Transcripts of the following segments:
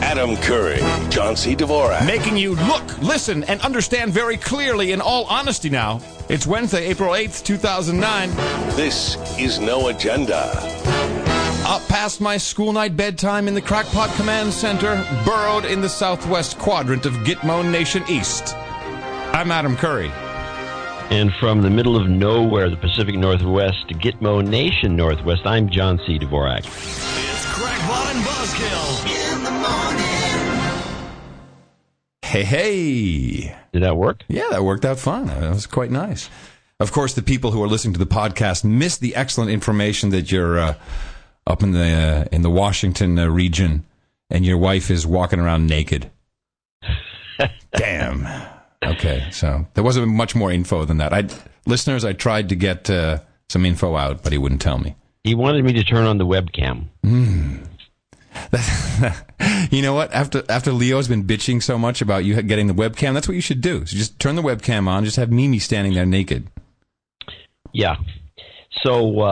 Adam Curry, John C. Dvorak. Making you look, listen, and understand very clearly in all honesty now. It's Wednesday, April 8th, 2009. This is No Agenda. Up past my school night bedtime in the Crackpot Command Center, burrowed in the southwest quadrant of Gitmo Nation East. I'm Adam Curry. And from the middle of nowhere, the Pacific Northwest, to Gitmo Nation Northwest, I'm John C. Dvorak. It's Crackpot and Buzzkill in the morning. Hey. Did that work? Yeah, that worked out fine. That was quite nice. Of course, the people who are listening to the podcast missed the excellent information that you're up in the Washington region, and your wife is walking around naked. Damn. Okay, so there wasn't much more info than that. Listeners, I tried to get some info out, but he wouldn't tell me. He wanted me to turn on the webcam. You know what? After Leo's been bitching so much about you getting the webcam, that's what you should do. So just turn the webcam on. Just have Mimi standing there naked. Yeah. So,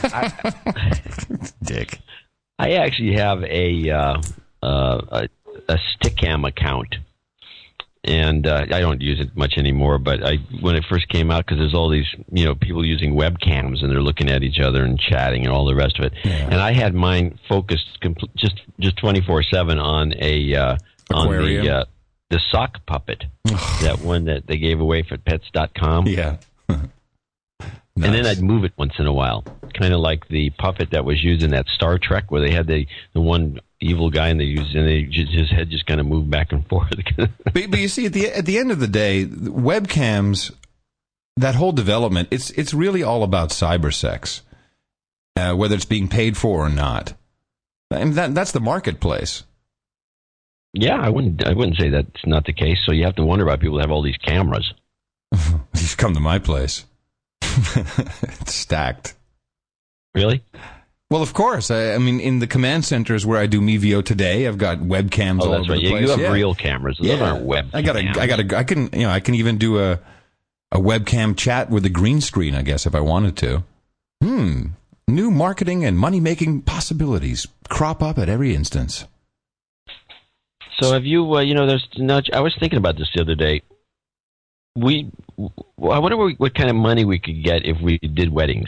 Dick. I actually have a Stickam account. And I don't use it much anymore, but when it first came out, because there's all these people using webcams and they're looking at each other and chatting and all the rest of it. Yeah. And I had mine focused just 24/7 on on the sock puppet, that one that they gave away for Pets.com. Yeah. Nice. And then I'd move it once in a while, kind of like the puppet that was used in that Star Trek, where they had the one evil guy and his head just kind of moved back and forth. but you see, at the end of the day, webcams, that whole development, it's really all about cybersex, whether it's being paid for or not. And that's the marketplace. Yeah, I wouldn't say that's not the case. So you have to wonder about people that have all these cameras. Just come to my place. It's stacked. Really? Well, of course. I mean, in the command centers where I do MeVio today, I've got webcams all over the place. You have real cameers. Those aren't web. I can even do a webcam chat with a green screen, I guess, if I wanted to. New marketing and money-making possibilities crop up at every instance. So have you? There's not. I was thinking about this the other day. I wonder what kind of money we could get if we did weddings.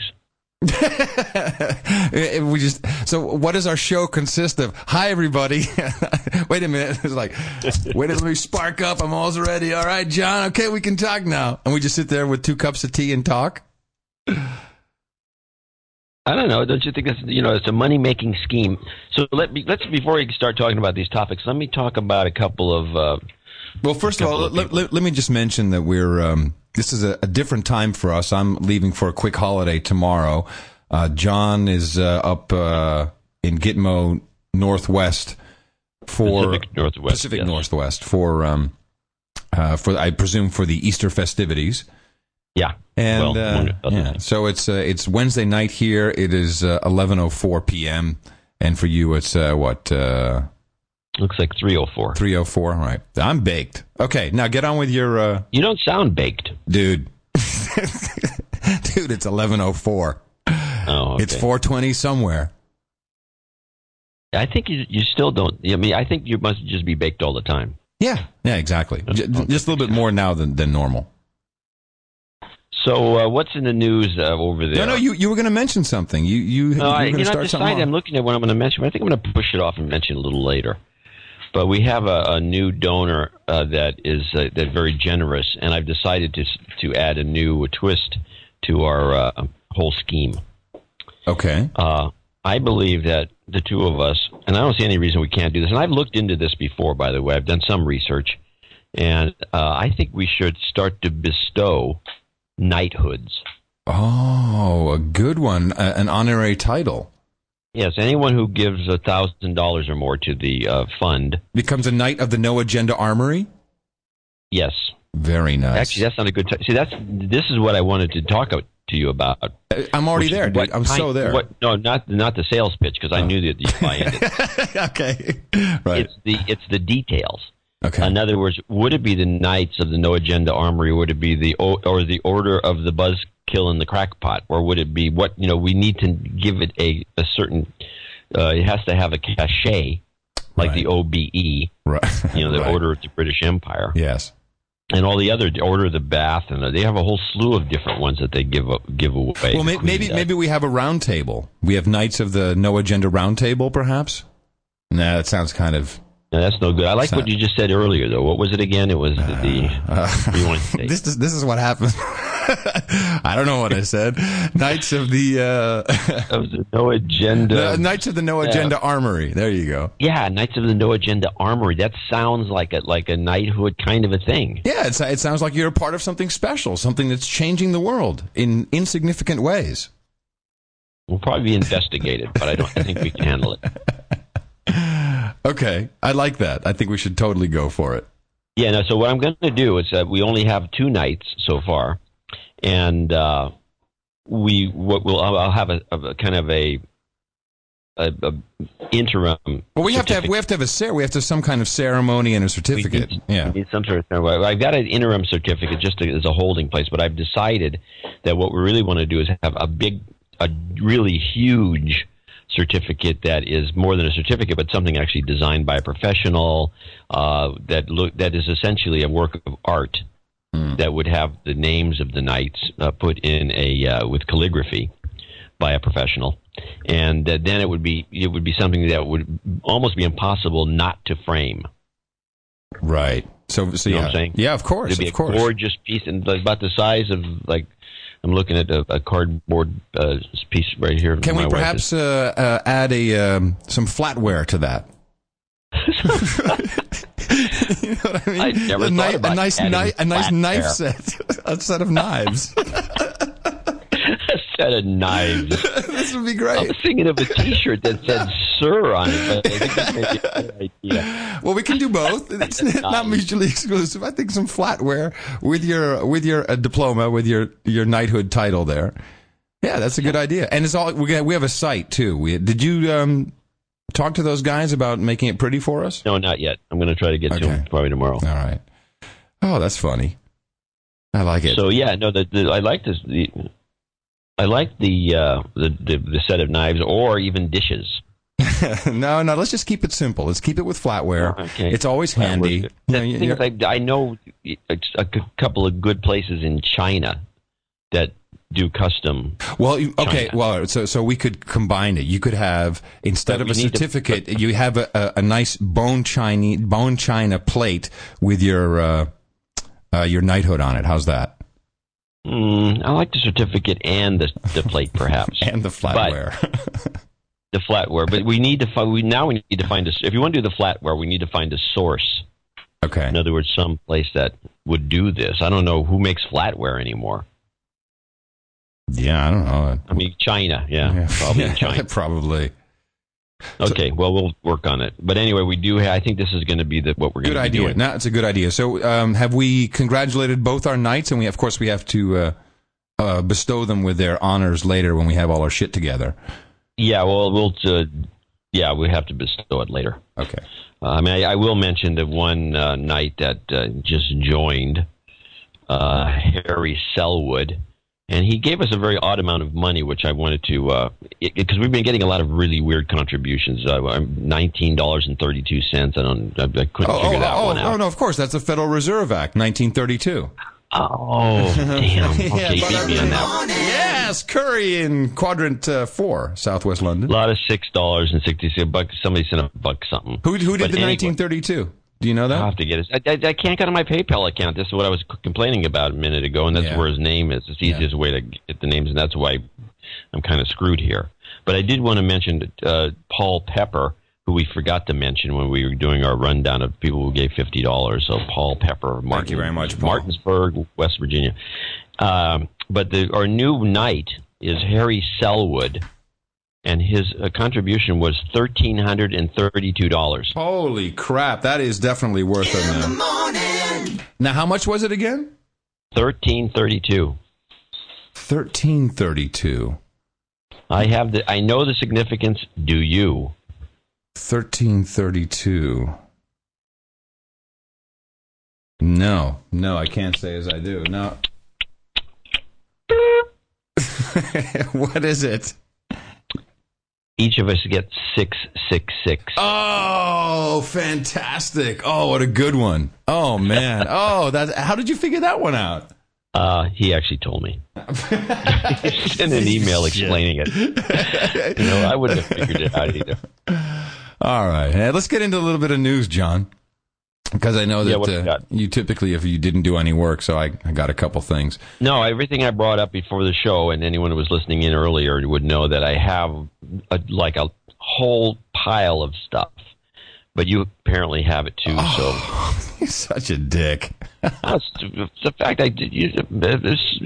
So what does our show consist of? Hi, everybody. Wait a minute. It's like, wait, let me spark up. I'm almost ready. All right, John. Okay, we can talk now. And we just sit there with 2 cups of tea and talk. I don't know. Don't you think that's, it's a money-making scheme? So let's before we start talking about these topics, let me talk about a couple of. Well, first of all, let me just mention that we're this is a different time for us. I'm leaving for a quick holiday tomorrow. John is up in Gitmo Northwest for Pacific Northwest for I presume for the Easter festivities. Yeah, and so it's Wednesday night here. It is 11:04 p.m. and for you it's what? Looks like 3:04. 3:04, all right. I'm baked. Okay, now get on with your... You don't sound baked. Dude. Dude, it's 11:04. Oh, okay. It's 4:20 somewhere. I think you still don't... I mean, I think you must just be baked all the time. Yeah, exactly. Just a little bit more now than normal. So what's in the news over there? No, you were going to mention something. You were going to start something. I'm looking at what I'm going to mention, but I think I'm going to push it off and mention it a little later. But we have a new donor that is very generous, and I've decided to add a new twist to our whole scheme. Okay. I believe that the two of us, and I don't see any reason we can't do this, and I've looked into this before, by the way. I've done some research, and I think we should start to bestow knighthoods. Oh, a good one. An honorary title. Yes, anyone who gives $1,000 or more to the fund becomes a knight of the No Agenda Armory. Yes, very nice. Actually, that's not a good. See, this is what I wanted to talk to you about. I'm already there, dude. I'm so there. No, not the sales pitch, because I knew that you'd buy it. Okay, right. It's the details. Okay. In other words, would it be the Knights of the No Agenda Armory? Would it be the Order of the Buzzkill and the Crackpot? Or would it be we need to give it a certain, it has to have a cachet. like the OBE, right? The right. Order of the British Empire. Yes. And all the other Order of the Bath, and they have a whole slew of different ones that they give away. Well, maybe we have a round table. We have Knights of the No Agenda Round Table, perhaps. Nah, that sounds kind of. No, that's no good. I like what you just said earlier, though. What was it again? It was This is what happens. I don't know what I said. Knights of the of the No Agenda. Knights of the No Agenda Armory. There you go. Yeah, Knights of the No Agenda Armory. That sounds like a knighthood kind of a thing. Yeah, it sounds like you're a part of something special, something that's changing the world in insignificant ways. We'll probably be investigated, but I think we can handle it. Okay, I like that. I think we should totally go for it. Yeah, no, so what I'm going to do is that we only have 2 nights so far, and I'll have a kind of a interim. Well, we have to have some kind of ceremony and a certificate. We need some sort of ceremony. I've got an interim certificate just as a holding place, but I've decided that what we really want to do is have a really huge certificate that is more than a certificate, but something actually designed by a professional that is essentially a work of art that would have the names of the knights put in with calligraphy by a professional, and then it would be something that would almost be impossible not to frame. Right. So you know yeah, what I'm saying? Yeah, of course, it'd be a gorgeous piece, and about the size of I'm looking at a cardboard piece right here. Can we perhaps add some flatware to that? You know what I mean? I never thought about a nice knife set, a set of knives. A set of knives. This would be great. I was thinking of a T-shirt that said "Sir" on it, but I think that may be a good idea. Well, we can do both. It's not mutually exclusive. I think some flatware with your diploma, with your knighthood title there. Yeah, that's a good idea. And it's all we have a site too. Did you talk to those guys about making it pretty for us? No, not yet. I'm going to try to get to them probably tomorrow. All right. Oh, that's funny. I like it. So yeah, no, I like this. I like the set of knives or even dishes. No, let's just keep it simple. Let's keep it with flatware. Okay. It's always handy. I know a couple of good places in China that do custom. Well, okay. China. Well, so we could combine it. You could have, instead of a certificate, you have a nice bone china plate with your knighthood on it. How's that? I like the certificate and the plate, perhaps, and the flatware. The flatware, but we need to find. We need to find if you want to do the flatware, we need to find a source. Okay. In other words, some place that would do this. I don't know who makes flatware anymore. Yeah, I don't know. I mean, China. Yeah. Probably in China. Probably. Okay, well, we'll work on it. But anyway, we do. I think this is going to be what we're going to be doing. Good idea. No, it's a good idea. So, have we congratulated both our knights? And of course, we have to bestow them with their honors later when we have all our shit together. Yeah, well, we have to bestow it later. Okay. I will mention that one knight that just joined, Harry Selwood. And he gave us a very odd amount of money, which I wanted to, because we've been getting a lot of really weird contributions. $19.32. I couldn't figure that one out. Oh, no, of course. That's the Federal Reserve Act, 1932. Oh, damn. Okay, beat me on that one. Yes, Curry in Quadrant 4, Southwest London. A lot of $6.66. Somebody sent $1 something. Who did the 1932? Do you know that? I'll have to get it. I can't get on my PayPal account. This is what I was complaining about a minute ago, and that's where his name is. It's the easiest way to get the names, and that's why I'm kind of screwed here. But I did want to mention Paul Pepper, who we forgot to mention when we were doing our rundown of people who gave $50. So Paul Pepper, thank you very much, Paul. Martinsburg, West Virginia. But our new knight is Harry Selwood. And his contribution was $1,332. Holy crap! That is definitely worth it. Now, how much was it again? $1,332. $1,332. I know the significance. Do you? $1,332. No, I can't say as I do. No. What is it? Each of us gets 666. Oh, fantastic. Oh, what a good one. Oh, man. Oh, how did you figure that one out? He actually told me. He sent an email explaining it. I wouldn't have figured it out either. All right. Hey, let's get into a little bit of news, John. Because I know that you typically, if you didn't do any work, so I got a couple things. No, everything I brought up before the show, and anyone who was listening in earlier would know that I have a whole pile of stuff. But you apparently have it too. Oh, so you're such a dick. It's the fact I did use this,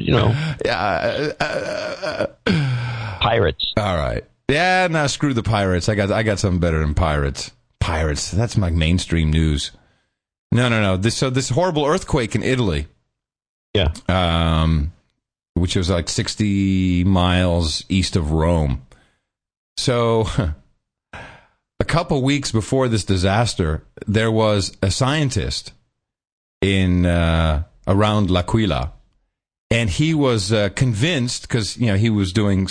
pirates. All right. Yeah, no, screw the pirates. I got something better than pirates. Pirates. That's my mainstream news. No. This horrible earthquake in Italy. Yeah. Which was like 60 miles east of Rome. So, a couple weeks before this disaster, there was a scientist in around L'Aquila, and he was convinced, because he was doing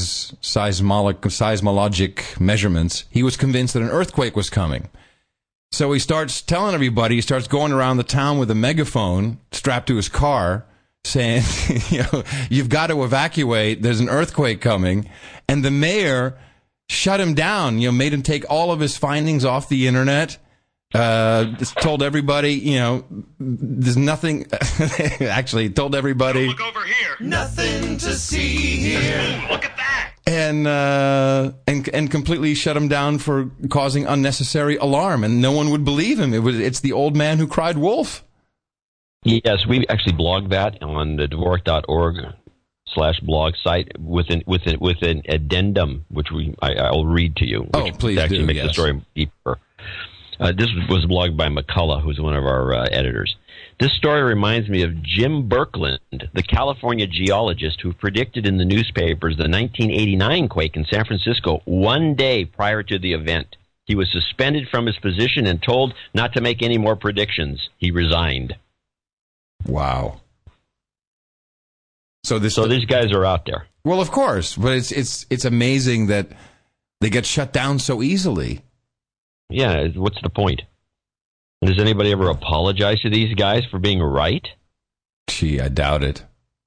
seismologic measurements. He was convinced that an earthquake was coming. So he starts telling everybody. He starts going around the town with a megaphone strapped to his car, saying, you've got to evacuate. There's an earthquake coming. And the mayor shut him down, made him take all of his findings off the internet, told everybody, there's nothing, actually told everybody. Look over here. Nothing to see here. Look at that. And completely shut him down for causing unnecessary alarm, and no one would believe him. It's the old man who cried wolf. Yes, we actually blogged that on the Dvorak.org/blog site with an addendum, which I'll read to you. Which please actually do. Makes Yes. the story deeper. This was blogged by McCullough, who's one of our editors. This story reminds me of Jim Birkeland, the California geologist who predicted in the newspapers the 1989 quake in San Francisco one day prior to the event. He was suspended from his position and told not to make any more predictions. He resigned. Wow. So these guys are out there. Well, of course, but it's amazing that they get shut down so easily. Yeah, what's the point? Does anybody ever apologize to these guys for being right? Gee, I doubt it.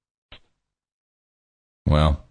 Well,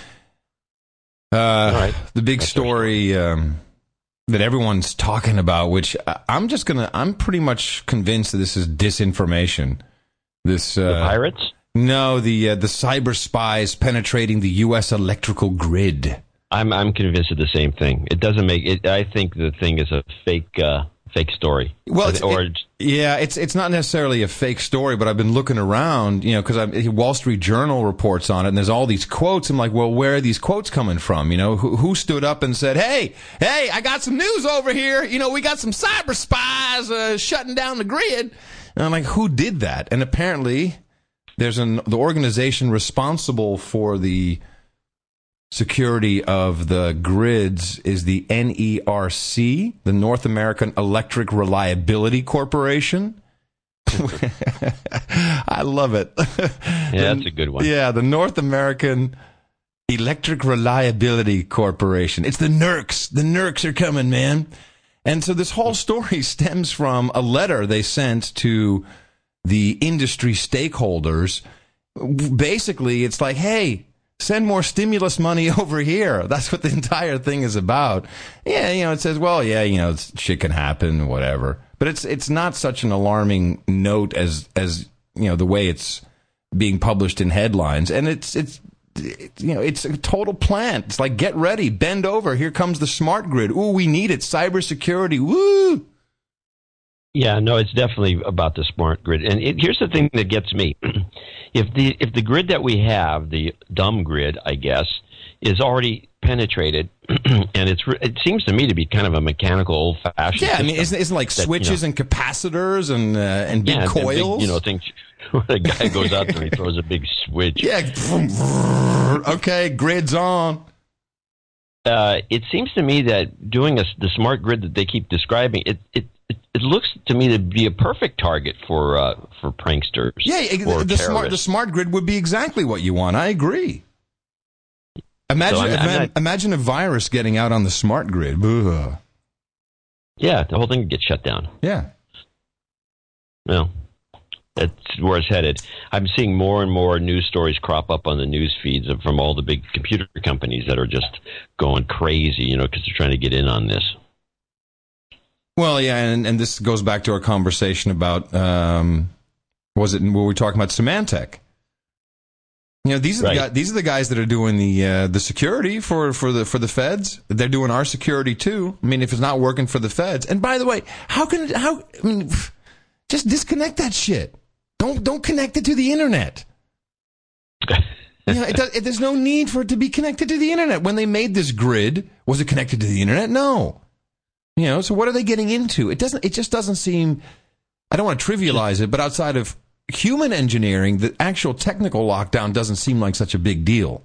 right. The big story that everyone's talking about, which I'm pretty much convinced that this is disinformation. The pirates? No, the cyber spies penetrating the U.S. electrical grid. I'm convinced of the same thing. It doesn't make it. I think the thing is a fake story. Well, it's not necessarily a fake story, but I've been looking around, because Wall Street Journal reports on it, and there's all these quotes. I'm like, well, where are these quotes coming from? Who stood up and said, hey, I got some news over here. We got some cyber spies shutting down the grid. And I'm like, who did that? And apparently, there's the organization responsible for the security of the grids is the NERC, the North American Electric Reliability Corporation. I love it. Yeah, that's a good one. Yeah, the North American Electric Reliability Corporation. It's the NERCs. The NERCs are coming, man. And so this whole story stems from a letter they sent to the industry stakeholders. Basically, it's like, hey, send more stimulus money over here. That's what the entire thing is about. Yeah, it says, well, yeah, shit can happen, whatever. But it's not such an alarming note as the way it's being published in headlines. And it's a total plant. It's like, get ready, bend over. Here comes the smart grid. Ooh, we need it. Cybersecurity. Woo! Yeah, no, it's definitely about the smart grid. And here's the thing that gets me. If the grid that we have, the dumb grid, I guess, is already penetrated, and it seems to me to be kind of a mechanical, old-fashioned system. I mean, isn't like switches and capacitors and big coils? Big, things. The guy goes out there and he throws a big switch. Yeah. Okay, grid's on. It seems to me that doing the smart grid that they keep describing, it looks to me to be a perfect target for pranksters. Yeah, the smart grid would be exactly what you want. I agree. Imagine a virus getting out on the smart grid. Ugh. Yeah, the whole thing would get shut down. Yeah. Well, that's where it's headed. I'm seeing more and more news stories crop up on the news feeds from all the big computer companies that are just going crazy, because they're trying to get in on this. Well, yeah, and this goes back to our conversation about, were we talking about Symantec? These are the guys that are doing the security for the feds. They're doing our security too. I mean, if it's not working for the feds, and by the way, just disconnect that shit. Don't connect it to the internet. There's no need for it to be connected to the internet. When they made this grid, was it connected to the internet? No. So what are they getting into? It just doesn't seem, I don't want to trivialize it, but outside of human engineering, the actual technical lockdown doesn't seem like such a big deal.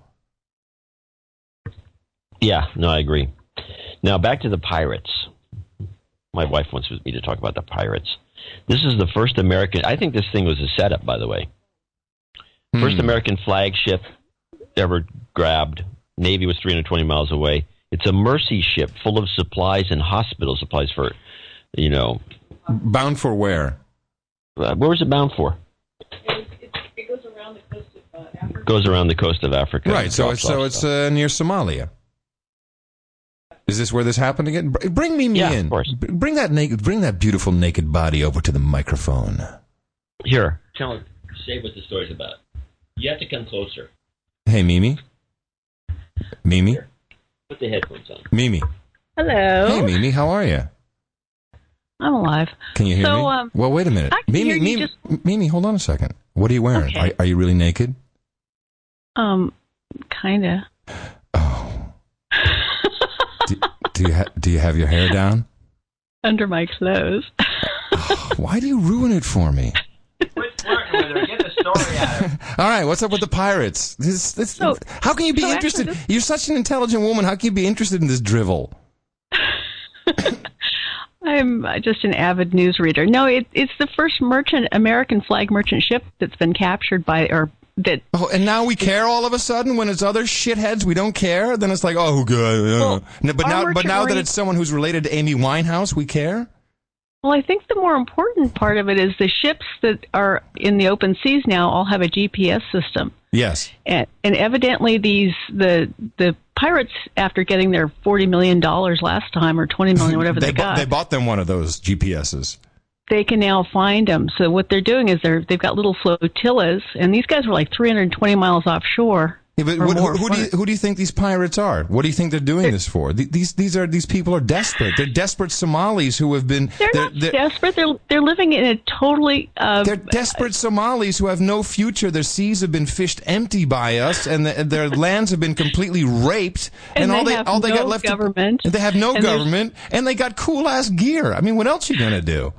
Yeah, no, I agree. Now, back to the pirates. My wife wants me to talk about the pirates. This is the first American, I think this thing was a setup, by the way. First American flagship ever grabbed. Navy was 320 miles away. It's a mercy ship full of supplies and hospital supplies for, Bound for where? Where was it bound for? It goes around the coast of Africa. Goes around the coast of Africa. Right, so it's near Somalia. Is this where this happened again? Bring Mimi in. Of course. Bring that beautiful naked body over to the microphone. Here, say what the story's about. You have to come closer. Hey, Mimi. Mimi. Here. Put the headphones on. Mimi. Hello. Hey, Mimi. How are you? I'm alive. Can you hear me? Well, wait a minute. Mimi, hold on a second. What are you wearing? Okay. Are you really naked? Kinda. Oh. Do you have your hair down? Under my clothes. Why do you ruin it for me? Quit flirting with her. Get the story out of her. All right, what's up with the pirates? How can you be interested? You're such an intelligent woman. How can you be interested in this drivel? I'm just an avid news reader. No, it's the first American flag merchant ship that's been captured Oh, and now we care all of a sudden when it's other shitheads we don't care? Then it's like, oh, good. But now that it's someone who's related to Amy Winehouse, we care? Well, I think the more important part of it is the ships that are in the open seas now all have a GPS system. Yes. And evidently the pirates, after getting their $40 million last time, or $20 million, whatever they got. They bought them one of those GPSs. They can now find them. So what they're doing is they've got little flotillas, and these guys were like 320 miles offshore. Yeah, but who do you think these pirates are? What do you think they're doing this for? These people are desperate. They're desperate Somalis who have been. They're not desperate. They're living in a totally. They're desperate Somalis who have no future. Their seas have been fished empty by us, and their lands have been completely raped. And all they got left. Government. They have no government, and they got cool ass gear. I mean, what else are you gonna do?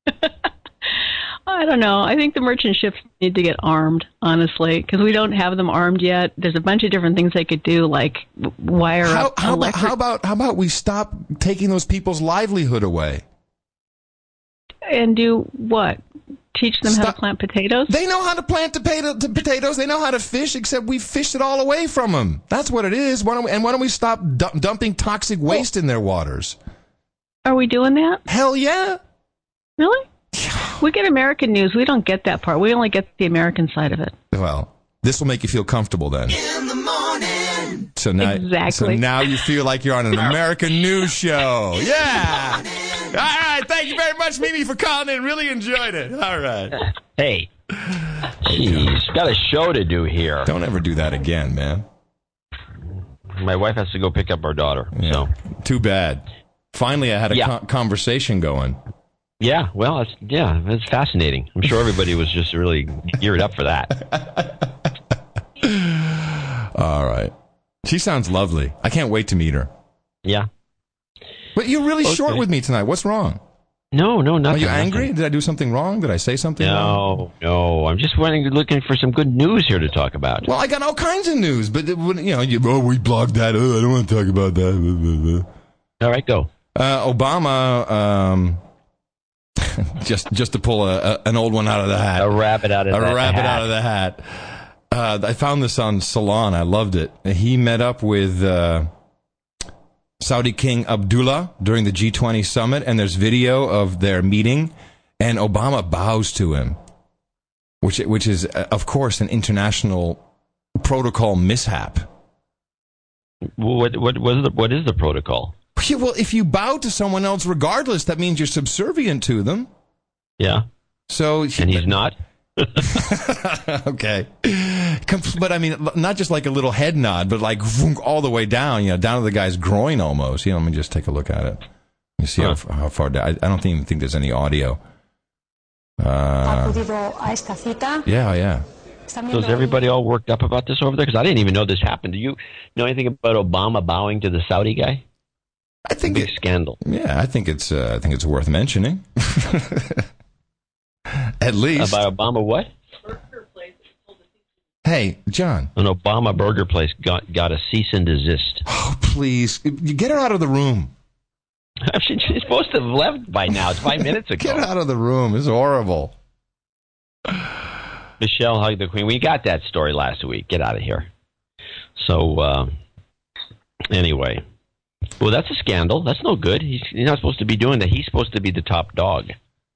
I don't know. I think the merchant ships need to get armed, honestly, because we don't have them armed yet. There's a bunch of different things they could do, like wire up electric. How about we stop taking those people's livelihood away? And do what? Teach them how to plant potatoes? They know how to plant potatoes. They know how to fish, except we fished it all away from them. That's what it is. Why don't we stop dumping toxic waste in their waters? Are we doing that? Hell yeah. Really? We get American news. We don't get that part. We only get the American side of it. Well, this will make you feel comfortable then. In the morning. So now you feel like you're on an American news show. Yeah. All right. Thank you very much, Mimi, for calling in. Really enjoyed it. All right. Hey. Jeez, got a show to do here. Don't ever do that again, man. My wife has to go pick up our daughter. Yeah. So. Too bad. Finally, I had a conversation going. Yeah, well, it's fascinating. I'm sure everybody was just really geared up for that. All right. She sounds lovely. I can't wait to meet her. Yeah. But you're really short with me tonight. What's wrong? No, nothing. Are you angry? Nothing. Did I do something wrong? Did I say something wrong? No. I'm just looking for some good news here to talk about. Well, I got all kinds of news, but, we blogged that. I don't want to talk about that. All right, go. Obama... just to pull an old one out of the hat. A rabbit out of the hat. A rabbit out of the hat. I found this on Salon. I loved it. He met up with Saudi King Abdullah during the G20 summit, and there's video of their meeting, and Obama bows to him, which is, of course, an international protocol mishap. What is the protocol? Yeah, well, if you bow to someone else regardless, that means you're subservient to them. Yeah. So, and he's not? Okay. But I mean, not just like a little head nod, but like all the way down, down to the guy's groin almost. Let me just take a look at it. You see how far down. I don't even think there's any audio. Yeah. So is everybody all worked up about this over there? Because I didn't even know this happened. Do you know anything about Obama bowing to the Saudi guy? I think it's a big scandal. Yeah, I think it's worth mentioning. At least. About Obama what? Hey, John. An Obama burger place got a cease and desist. Oh, please. You get her out of the room. She's supposed to have left by now. It's 5 minutes ago. Get her out of the room. It's horrible. Michelle hugged the Queen. We got that story last week. Get out of here. So, anyway. Well, that's a scandal. That's no good. He's not supposed to be doing that. He's supposed to be the top dog.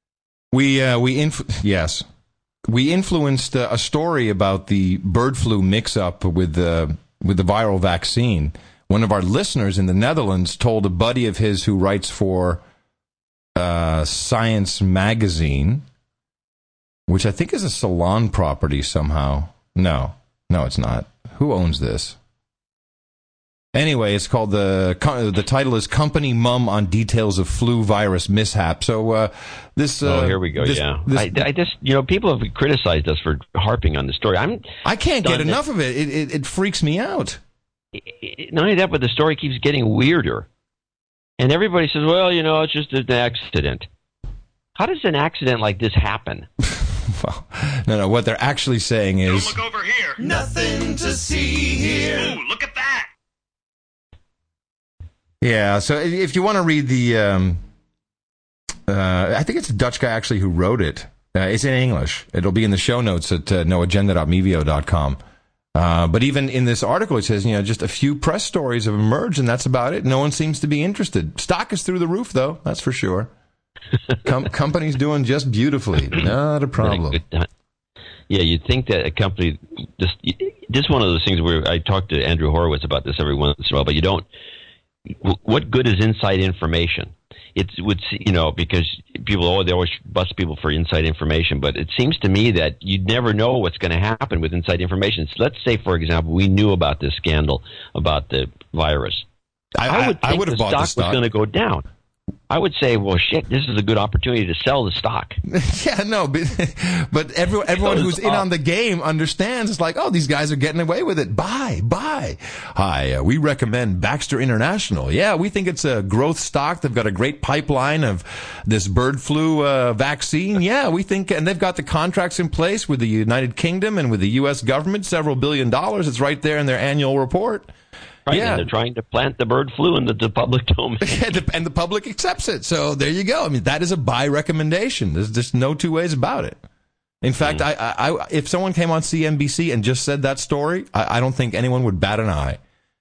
Yes. We influenced a story about the bird flu mix-up with the viral vaccine. One of our listeners in the Netherlands told a buddy of his who writes for Science Magazine, which I think is a Salon property somehow. No, it's not. Who owns this? Anyway, it's called the title is Company Mum on Details of Flu Virus Mishap. So this. Here we go. I just people have criticized us for harping on the story. I can't get enough of it. It freaks me out. Not only that, but the story keeps getting weirder, and everybody says, "Well, it's just an accident." How does an accident like this happen? Well, no. What they're actually saying is, "Don't look over here. Nothing to see here. Ooh, look at that." Yeah, so if you want to read the, I think it's a Dutch guy actually who wrote it. It's in English. It'll be in the show notes at noagenda.mevio.com. But even in this article, it says, just a few press stories have emerged, and that's about it. No one seems to be interested. Stock is through the roof, though. That's for sure. Company's doing just beautifully. Not a problem. Yeah, you'd think that a company, this one of those things where I talk to Andrew Horowitz about this every once in a while, but you don't. What good is inside information? Because people, they always bust people for inside information, but it seems to me that you'd never know what's going to happen with inside information. So let's say, for example, we knew about this scandal about the virus. I would think the stock was going to go down. I would say, well, shit, this is a good opportunity to sell the stock. Yeah, no, but everyone who's in on the game understands. It's like, oh, these guys are getting away with it. Buy. Hi, we recommend Baxter International. Yeah, we think it's a growth stock. They've got a great pipeline of this bird flu vaccine. Yeah, we think, and they've got the contracts in place with the United Kingdom and with the U.S. government, several $1 billion. It's right there in their annual report. Right, yeah. And they're trying to plant the bird flu in the public domain. And the public accepts it. So there you go. I mean, that is a buy recommendation. There's just no two ways about it. In fact, I if someone came on CNBC and just said that story, I don't think anyone would bat an eye.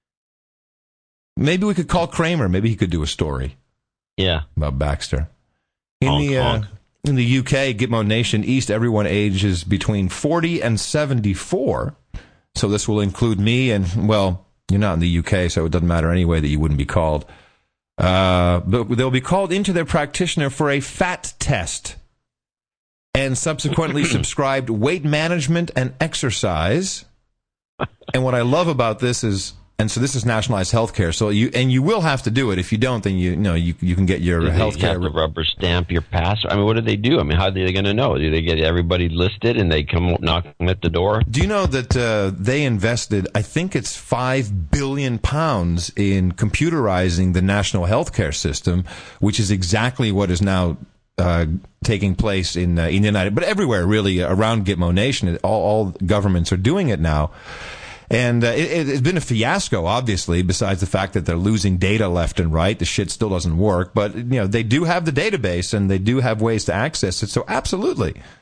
Maybe we could call Kramer. Maybe he could do a story. Yeah. About Baxter. In the UK, Gitmo Nation East, everyone ages between 40 and 74. So this will include me and, well, you're not in the UK, so it doesn't matter anyway that you wouldn't be called. But they'll be called into their practitioner for a fat test and subsequently subscribed weight management and exercise. And what I love about this is, and so this is nationalized health care, so you will have to do it. If you don't, then you can get your health care. You have to rubber stamp your pass. I mean, what do they do? I mean, how are they going to know? Do they get everybody listed and they come knocking at the door? Do you know that they invested, I think it's £5 billion in computerizing the national health care system, which is exactly what is now taking place in the United, but everywhere really around Gitmo Nation. All governments are doing it now. And it's been a fiasco, obviously, besides the fact that they're losing data left and right. The shit still doesn't work. But, they do have the database, and they do have ways to access it. So, absolutely.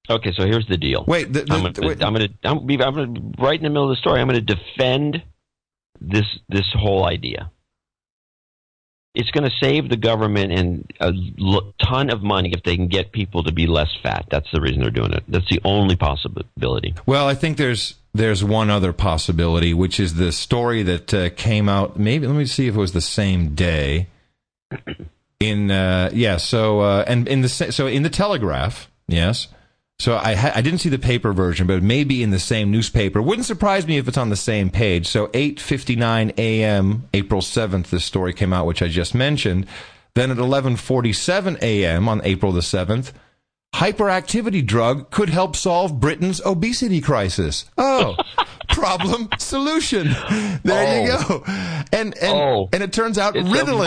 Okay, so here's the deal. Wait, I'm right in the middle of the story. I'm going to defend this whole idea. It's going to save the government and a ton of money if they can get people to be less fat. That's the reason they're doing it. That's the only possibility. Well, I think there's one other possibility, which is the story that came out. Maybe let me see if it was the same day. In in the Telegraph, yes. So I didn't see the paper version, but maybe in the same newspaper. Wouldn't surprise me if it's on the same page. So 8:59 a.m. April 7th, this story came out, which I just mentioned. Then at 11:47 a.m. on April the 7th, hyperactivity drug could help solve Britain's obesity crisis. Oh, problem solution. There you go. And it turns out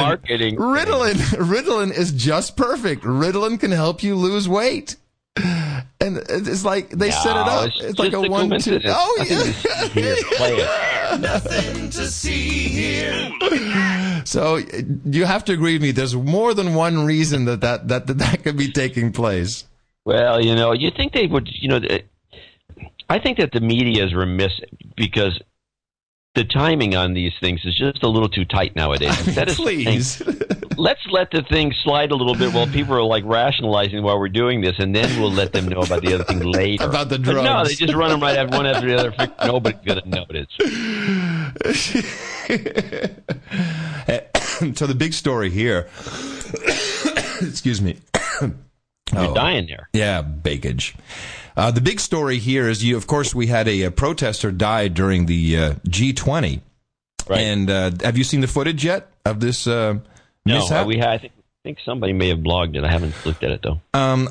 Ritalin is just perfect. Ritalin can help you lose weight. And it's like they set it up. It's like a 1-2. Oh, yeah. Play it. Nothing to see here. So you have to agree with me. There's more than one reason that could be taking place. Well, you think they would, I think that the media is remiss because the timing on these things is just a little too tight nowadays. Please. Let's let the thing slide a little bit while people are like rationalizing while we're doing this, and then we'll let them know about the other thing later. About the drugs. But no, they just run them right after one after the other. Nobody's going to notice. So the big story here, excuse me. You're dying there. Yeah, bakage. The big story here is, of course, we had a protester die during the G20. Right. And have you seen the footage yet of this mishap? No, I think somebody may have blogged it. I haven't looked at it, though.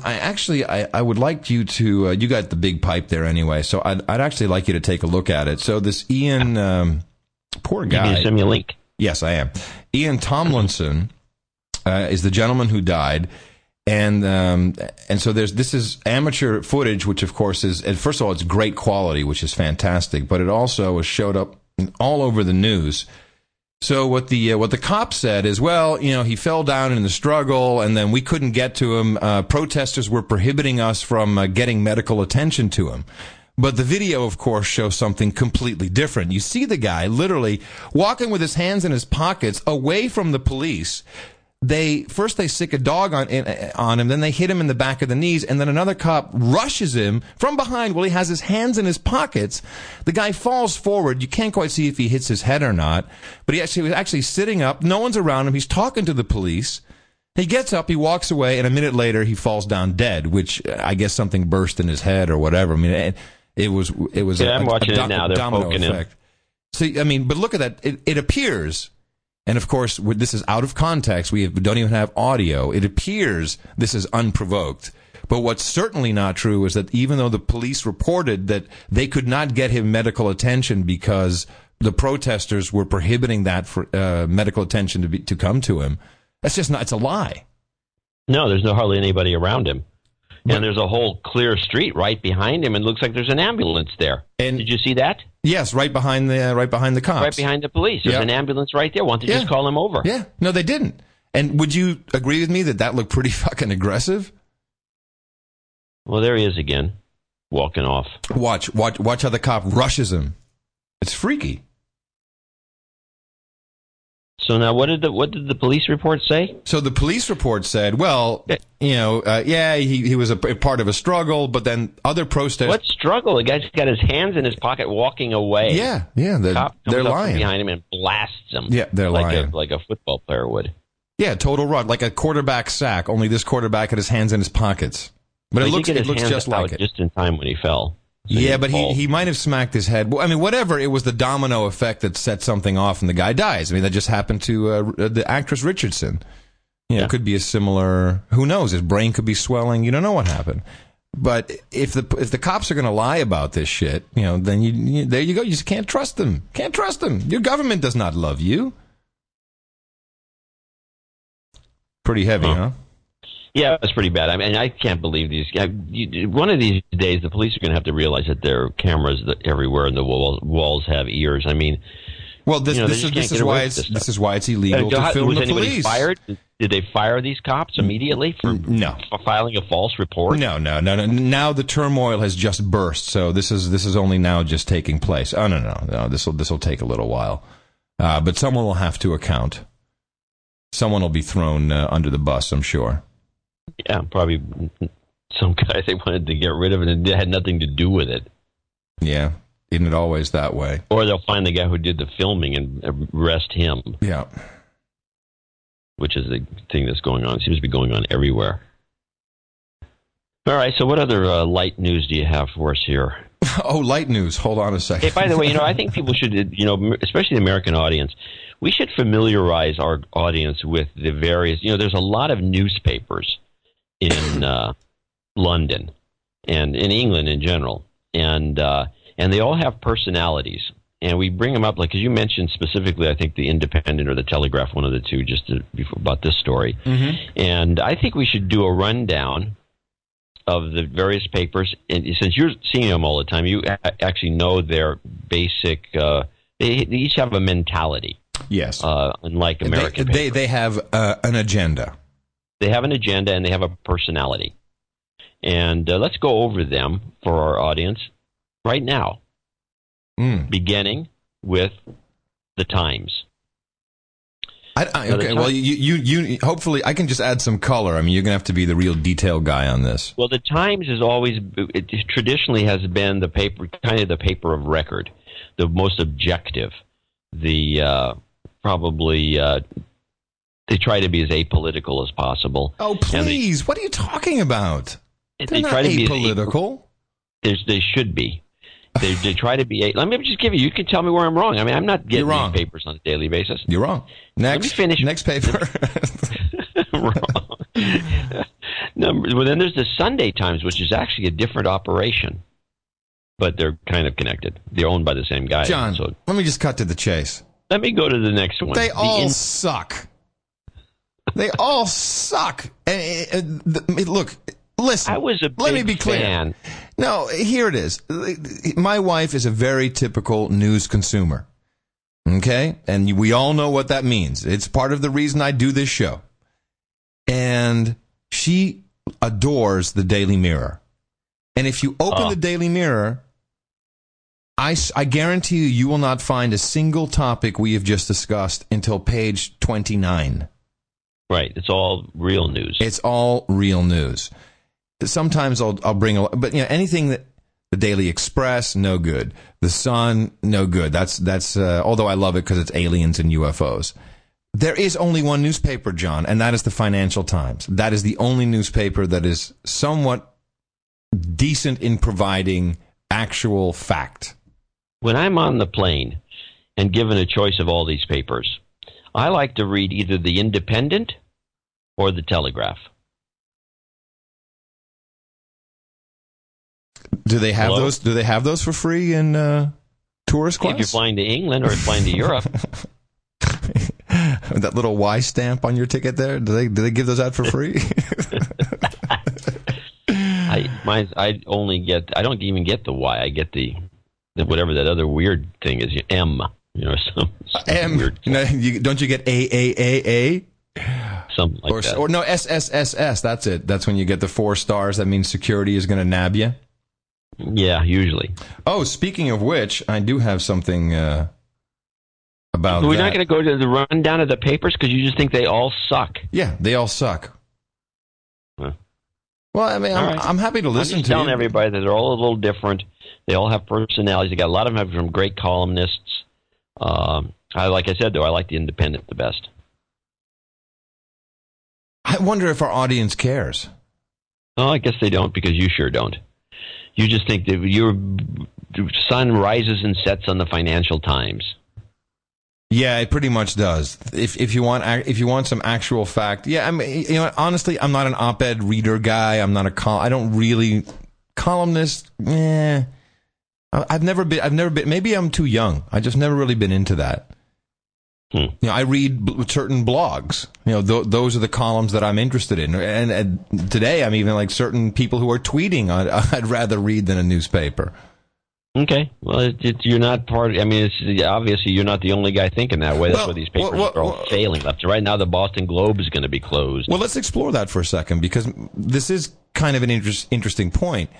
I would like you to, you got the big pipe there anyway, so I'd actually like you to take a look at it. So this Ian, poor guy. You can send me a link. Yes, I am. Ian Tomlinson is the gentleman who died. And so this is amateur footage, which of course is, and first of all, it's great quality, which is fantastic, but it also has showed up all over the news. So what the cop said is, well, he fell down in the struggle, and then we couldn't get to him. Protesters were prohibiting us from getting medical attention to him. But the video, of course, shows something completely different. You see the guy literally walking with his hands in his pockets away from the police. They stick a dog on him, then they hit him in the back of the knees, and then another cop rushes him from behind while he has his hands in his pockets. The guy falls forward. You can't quite see if he hits his head or not, but he was actually sitting up. No one's around him. He's talking to the police. He gets up, he walks away, and a minute later he falls down dead, which I guess something burst in his head or whatever. I mean, it was I'm watching it now. They're domino effect. So but look at that. It appears. And, of course, this is out of context. We don't even have audio. It appears this is unprovoked. But what's certainly not true is that even though the police reported that they could not get him medical attention because the protesters were prohibiting that for medical attention to come to him, that's just not. It's a lie. No, there's hardly anybody around him. And there's a whole clear street right behind him, and it looks like there's an ambulance there. And did you see that? Yes, right behind the cops. Right behind the police. There's an ambulance right there. Why don't they just call him over? Yeah. No, they didn't. And would you agree with me that looked pretty fucking aggressive? Well, there he is again, walking off. Watch how the cop rushes him. It's freaky. So now, what did the police report say? So the police report said, well, he was a part of a struggle, but then other protesters. What struggle? The guy's got his hands in his pocket, walking away. Yeah, they're lying. Behind him and blasts him. Yeah, they're lying, like a football player would. Yeah, total run, like a quarterback sack. Only this quarterback had his hands in his pockets, but it looks just like it. Just in time when he fell. So yeah, but he might have smacked his head. I mean, whatever. It was the domino effect that set something off, and the guy dies. I mean, that just happened to the actress Richardson. It could be a similar. Who knows? His brain could be swelling. You don't know what happened. But if the cops are going to lie about this shit, then there you go. You just can't trust them. Can't trust them. Your government does not love you. Pretty heavy, huh? Yeah, it's pretty bad. I mean, I can't believe these. One of these days, the police are going to have to realize that there are cameras everywhere, and the walls have ears. I mean, Well, this is why it's illegal to film the police. Fired? Did they fire these cops immediately for filing a false report? No. Now the turmoil has just burst, so this is only now just taking place. Oh no. This will take a little while, but someone will have to account. Someone will be thrown under the bus, I'm sure. Yeah, probably some guy they wanted to get rid of, and it had nothing to do with it. Yeah, isn't it always that way? Or they'll find the guy who did the filming and arrest him. Yeah. Which is the thing that's going on. It seems to be going on everywhere. All right, so what other light news do you have for us here? Oh, light news. Hold on a second. Hey, by the way, I think people should, especially the American audience, we should familiarize our audience with the various, there's a lot of newspapers in London and in England in general, and they all have personalities. And we bring them up, because you mentioned specifically, I think, the Independent or the Telegraph, one of the two, just about this story. Mm-hmm. And I think we should do a rundown of the various papers. And since you're seeing them all the time, you actually know their basic. They each have a mentality. Yes. Unlike American papers. They have an agenda. They have an agenda and they have a personality. And let's go over them for our audience right now. Beginning with the Times. Okay, well, you hopefully I can just add some color. I mean, you're going to have to be the real detail guy on this. Well, the Times traditionally has been the paper, kind of the paper of record, the most objective. They try to be as apolitical as possible. Oh, please! What are you talking about? They try to be apolitical. They should be. They try to be. Let me just give you. You can tell me where I'm wrong. I mean, I'm not getting these papers on a daily basis. You're wrong. Next. Let me finish. Next paper. Wrong. Well, then there's the Sunday Times, which is actually a different operation, but they're kind of connected. They're owned by the same guy. John, let me just cut to the chase. Let me go to the next one. They all suck. They all suck. Look. Listen, let me be clear. Fan. No, here it is. My wife is a very typical news consumer. Okay? And we all know what that means. It's part of the reason I do this show. And she adores the Daily Mirror. And if you open the Daily Mirror, I guarantee you will not find a single topic we have just discussed until page 29. Right. It's all real news. It's all real news. Sometimes I'll bring but anything that the Daily Express, no good. The Sun, no good. That's although I love it because it's aliens and UFOs. There is only one newspaper, John, and that is the Financial Times. That is the only newspaper that is somewhat decent in providing actual fact. When I'm on the plane and given a choice of all these papers, I like to read either the Independent or the Telegraph. Do they have those? Do they have those for free in tourist class? If you're flying to England or flying to Europe, that little Y stamp on your ticket there. Do they give those out for free? I only get. I don't even get the Y. I get the whatever that other weird thing is. M. Some M. Weird. Don't you get A? Something like that. Or no, SSSS. That's it. That's when you get the 4 stars. That means security is going to nab you. Yeah, usually. Oh, speaking of which, I do have something about We're not going to go to the rundown of the papers because you just think they all suck. Yeah, they all suck. Huh. Well, I mean, I'm happy to listen I'm to telling you. everybody that they're all a little different. They all have personalities. A lot of them have some great columnists. Like I said, though, I like the Independent the best. I wonder if our audience cares. Oh, I guess they don't because you sure don't. You just think that your sun rises and sets on the Financial Times. Yeah, it pretty much does. If you want some actual fact, yeah. I mean, honestly, I'm not an op-ed reader guy. I'm not I don't really columnist. I've never been. Maybe I'm too young. I just never really been into that. I read certain blogs. Those are the columns that I'm interested in. And today, I'm even like certain people who are tweeting. I'd rather read than a newspaper. Okay. Well, you're not part. I mean, obviously you're not the only guy thinking that way. That's why these papers are all failing left and right. Now the Boston Globe is going to be closed. Well, let's explore that for a second, because this is kind of an interesting point.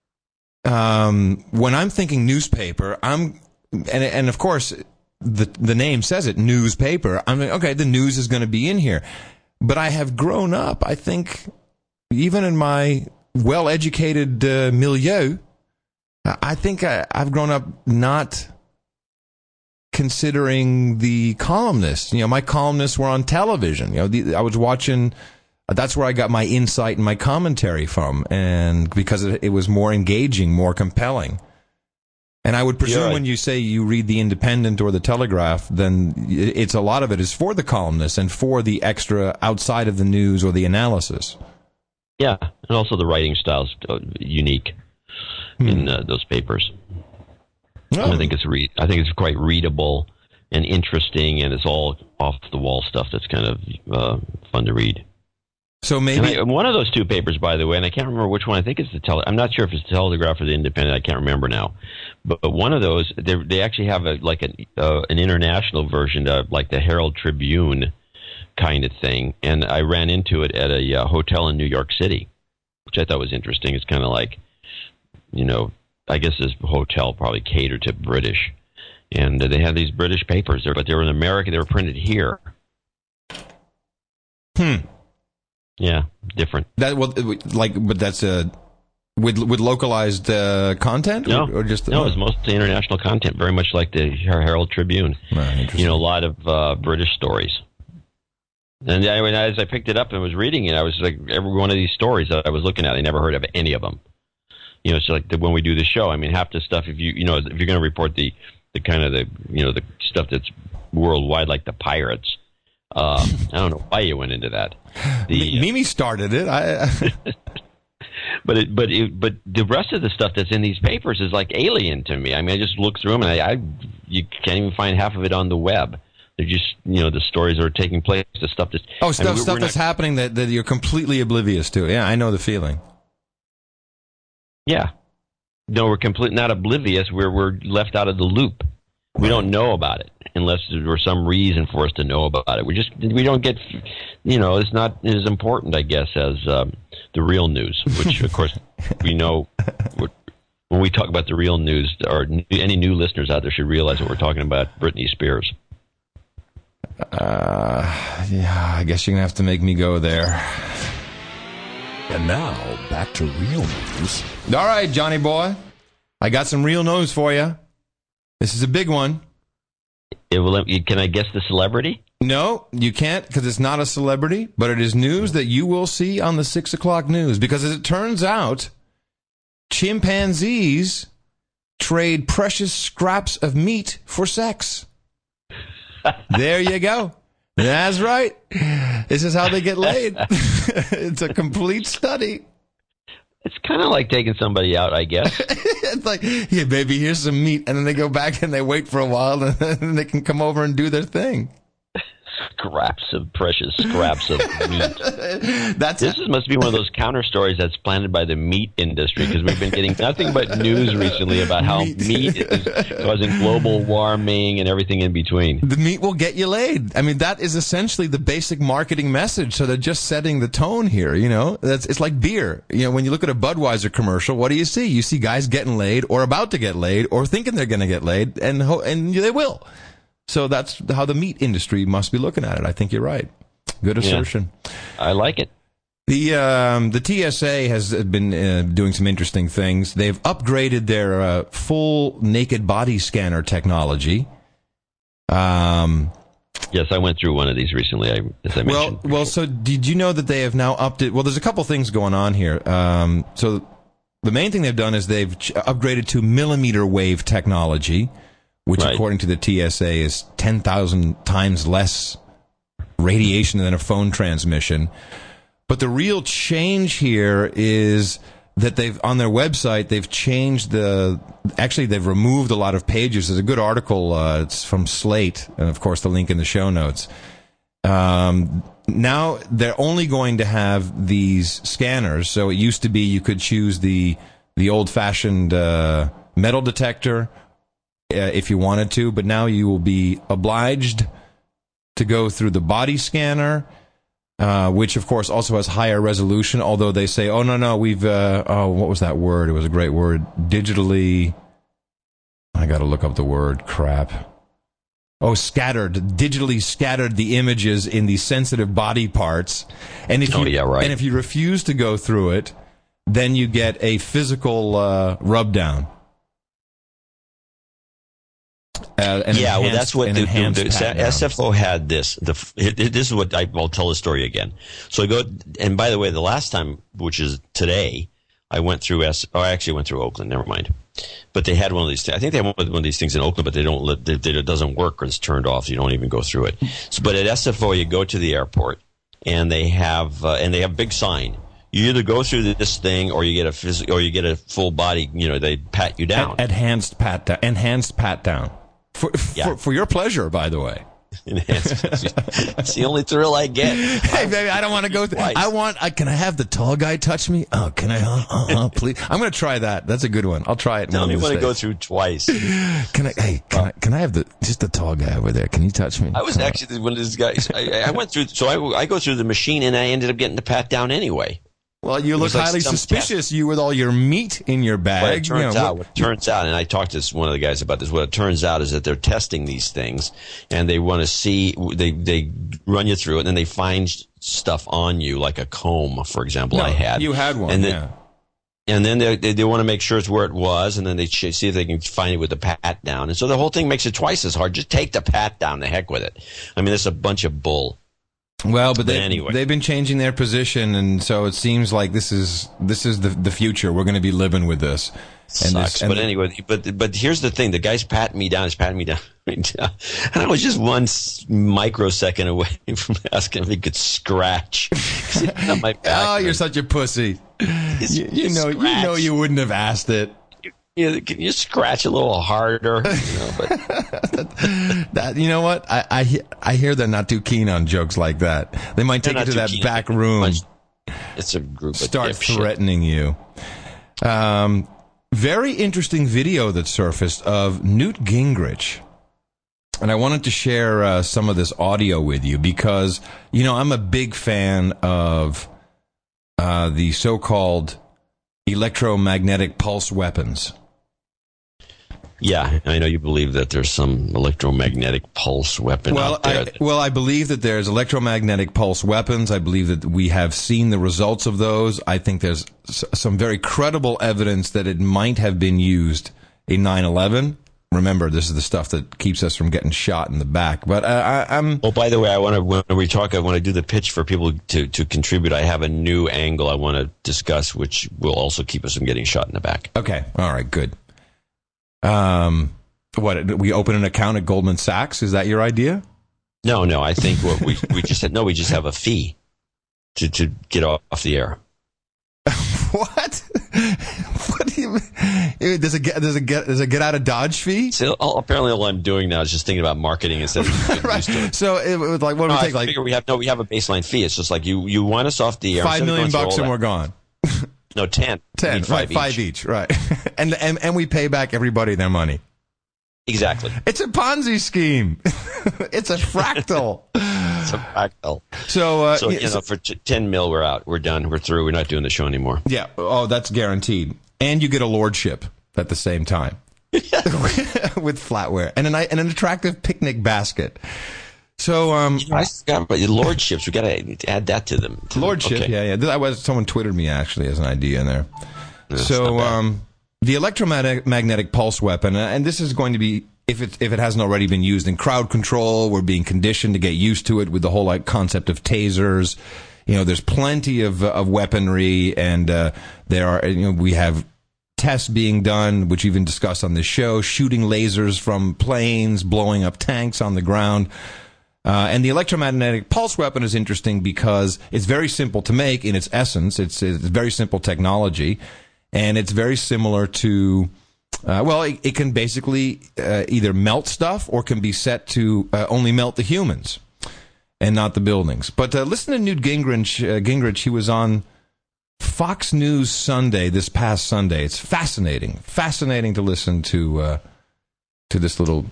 When I'm thinking newspaper, and of course the name says it, newspaper. I'm like, okay, the news is going to be in here. But I have grown up, I think, even in my well-educated milieu, I think I've grown up not considering the columnists. You know, my columnists were on television. You know, I was watching. That's where I got my insight and my commentary from, and because it was more engaging, more compelling. And I would presume when you say you read the Independent or the Telegraph, then it's a lot of it is for the columnists and for the extra outside of the news or the analysis. Yeah, and also the writing style's unique in those papers. Oh. I think it's quite readable and interesting, and it's all off the wall stuff that's kind of fun to read. So maybe one of those two papers, by the way, and I can't remember which one. I think it's I'm not sure if it's the Telegraph or the Independent. I can't remember now. But one of those, they actually have an international version, like the Herald Tribune kind of thing. And I ran into it at a hotel in New York City, which I thought was interesting. It's kind of like, I guess this hotel probably catered to British. And they had these British papers there, but they were in America. They were printed here. Yeah, different. But that's with localized content, or just no? It's mostly international content, very much like the Herald Tribune. A lot of British stories. And as I picked it up and was reading it, I was like, every one of these stories that I was looking at, I never heard of any of them. It's like when we do the show. I mean, half the stuff, if you're going to report the kind of the stuff that's worldwide, like the pirates. I don't know why you went into that. Mimi started it. But the rest of the stuff that's in these papers is like alien to me. I mean, I just look through them and you can't even find half of it on the web. They're just the stories that are taking place, the stuff that's stuff that's happening that you're completely oblivious to. Yeah, I know the feeling. Yeah, no, we're not oblivious. We're left out of the loop. We don't know about it unless there were some reason for us to know about it. We don't get, it's not as important, I guess, as the real news, which, of course, we know when we talk about the real news, or any new listeners out there should realize that we're talking about Britney Spears. Yeah, I guess you're going to have to make me go there. And now, back to real news. All right, Johnny boy. I got some real news for you. This is a big one. Can I guess the celebrity? No, you can't, because it's not a celebrity, but it is news that you will see on the 6 o'clock news. Because as it turns out, chimpanzees trade precious scraps of meat for sex. There you go. That's right. This is how they get laid. It's a complete study. It's kind of like taking somebody out, I guess. It's like, yeah, baby, here's some meat. And then they go back and they wait for a while, and then they can come over and do their thing. Precious scraps of meat. This must be one of those counter stories that's planted by the meat industry, because we've been getting nothing but news recently about how meat is causing global warming and everything in between. The meat will get you laid. I mean, that is essentially the basic marketing message. So they're just setting the tone here. It's like beer. When you look at a Budweiser commercial, what do you see? You see guys getting laid, or about to get laid, or thinking they're going to get laid, and they will. So that's how the meat industry must be looking at it. I think you're right. Good assertion. Yeah, I like it. The TSA has been doing some interesting things. They've upgraded their full naked body scanner technology. Yes, I went through one of these recently, as I mentioned. Well, so did you know that they have now upped it? Well, there's a couple things going on here. So the main thing they've done is they've upgraded to millimeter wave technology, which, according to the TSA, is 10,000 times less radiation than a phone transmission. But the real change here is that on their website, they've changed they've removed a lot of pages. There's a good article, it's from Slate, and of course the link in the show notes. Now they're only going to have these scanners. So it used to be you could choose the old-fashioned metal detector if you wanted to, but now you will be obliged to go through the body scanner, which, of course, also has higher resolution, although they say, oh, no, we've, what was that word? It was a great word. Digitally, I got to look up the word, crap. Oh, digitally scattered the images in the sensitive body parts. And if and if you refuse to go through it, then you get a physical rub down. Well, that's what the SFO had this. This is what I'll tell the story again. So I go, and by the way, the last time, which is today, I went through I actually went through Oakland. Never mind. But they had one of these. I think they have one of these things in Oakland, but they don't. It doesn't work, or it's turned off. You don't even go through it. So, but at SFO, you go to the airport, and they have a big sign. You either go through this thing, or you get a full body. They pat you down. Enhanced pat down. For your pleasure, by the way. It's the only thrill I get. Hey, baby, I don't want to go through. Can I have the tall guy touch me? Oh, can I? Please. I'm going to try that. That's a good one. I'll try it. Tell me when to go through twice. Can I have just the tall guy over there? Can you touch me? I was actually one of these guys. I went through. So I go through the machine, and I ended up getting the pat down anyway. Well, you look highly suspicious. You with all your meat in your bag. What it turns out, and I talked to one of the guys about this. What it turns out is that they're testing these things, and they want to see. They run you through it, and then they find stuff on you, like a comb, for example. I had. You had one, yeah. And then they want to make sure it's where it was, and then they see if they can find it with the pat down. And so the whole thing makes it twice as hard. Just take the pat down. The heck with it. I mean, it's a bunch of bull. Well, but anyway, they've been changing their position, and so it seems like this is the future. We're going to be living with this. Anyway, but here's the thing: the guy's patting me down, and I was just one microsecond away from asking if he could scratch on my back. Oh, you're such a pussy. You know you wouldn't have asked it. Can you scratch a little harder? You know what? I hear they're not too keen on jokes like that. They might take you to that back room. It's a group. Start threatening you. Very interesting video that surfaced of Newt Gingrich. And I wanted to share some of this audio with you because, I'm a big fan of the so-called electromagnetic pulse weapons. Yeah, I know you believe that there's some electromagnetic pulse weapon out there. I believe that there's electromagnetic pulse weapons. I believe that we have seen the results of those. I think there's some very credible evidence that it might have been used in 9/11. Remember, this is the stuff that keeps us from getting shot in the back. But I'm. Oh, by the way, when I do the pitch for people to contribute, I have a new angle I want to discuss, which will also keep us from getting shot in the back. Okay. All right. Good. We open an account at Goldman Sachs? Is that your idea? No. I think what we just said. No, we just have a fee to get off the air. What? What do you mean? Does it get out of Dodge fee? So, apparently, all I'm doing now is just thinking about marketing instead of right. So it was like, what do we take? I figure we have a baseline fee. It's just like you want us off the air. $5 million and we're gone. No, 10. 10, right? 5 each, right? and we pay back everybody their money. Exactly. It's a Ponzi scheme. It's a fractal. It's a fractal. So for 10 mil, we're out. We're done. We're through. We're not doing the show anymore. Yeah. Oh, that's guaranteed. And you get a lordship at the same time with flatware and an attractive picnic basket. So, but lordships, we got to add that to them. Lordship, okay. Yeah. That was someone twittered me actually as an idea in there. The electromagnetic pulse weapon, and this is going to be, if it hasn't already been used in crowd control, we're being conditioned to get used to it with the whole concept of tasers. There's plenty of weaponry, and we have tests being done, which we've even discussed on this show, shooting lasers from planes, blowing up tanks on the ground. And the electromagnetic pulse weapon is interesting because it's very simple to make in its essence. It's very simple technology, and it's very similar to, it can basically either melt stuff or can be set to only melt the humans and not the buildings. But listen to Newt Gingrich. He was on Fox News Sunday, this past Sunday. It's fascinating to listen to this little,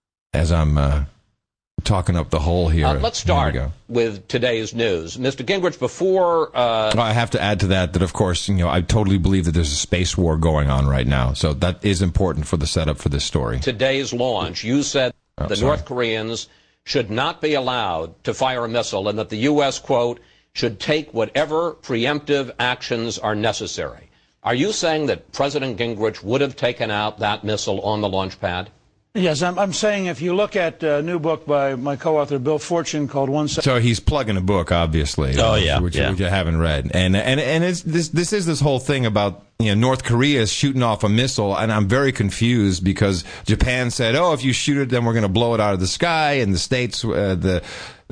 as I'm talking up the hole here. Let's start with today's news. Mr. Gingrich, before... I have to add to that, of course, I totally believe that there's a space war going on right now. So that is important for the setup for this story. Today's launch, you said North Koreans should not be allowed to fire a missile and that the U.S., quote, should take whatever preemptive actions are necessary. Are you saying that President Gingrich would have taken out that missile on the launch pad? Yes, I'm saying if you look at a new book by my co-author Bill Fortune called One. So he's plugging a book, obviously. Which I haven't read, and it's this whole thing about North Korea shooting off a missile, and I'm very confused because Japan said, oh, if you shoot it, then we're going to blow it out of the sky, and the states, the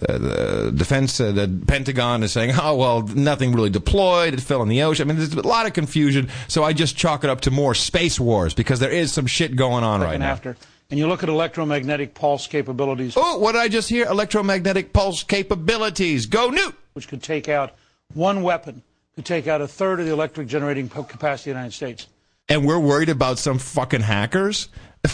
defense, the Pentagon is saying, oh, well, nothing really deployed. It fell in the ocean. I mean, there's a lot of confusion. So I just chalk it up to more space wars because there is some shit going on right now. And you look at electromagnetic pulse capabilities. Oh, what did I just hear? Electromagnetic pulse capabilities. Go Newt! Which could take out one weapon, could take out a third of the electric generating capacity of the United States. And we're worried about some fucking hackers?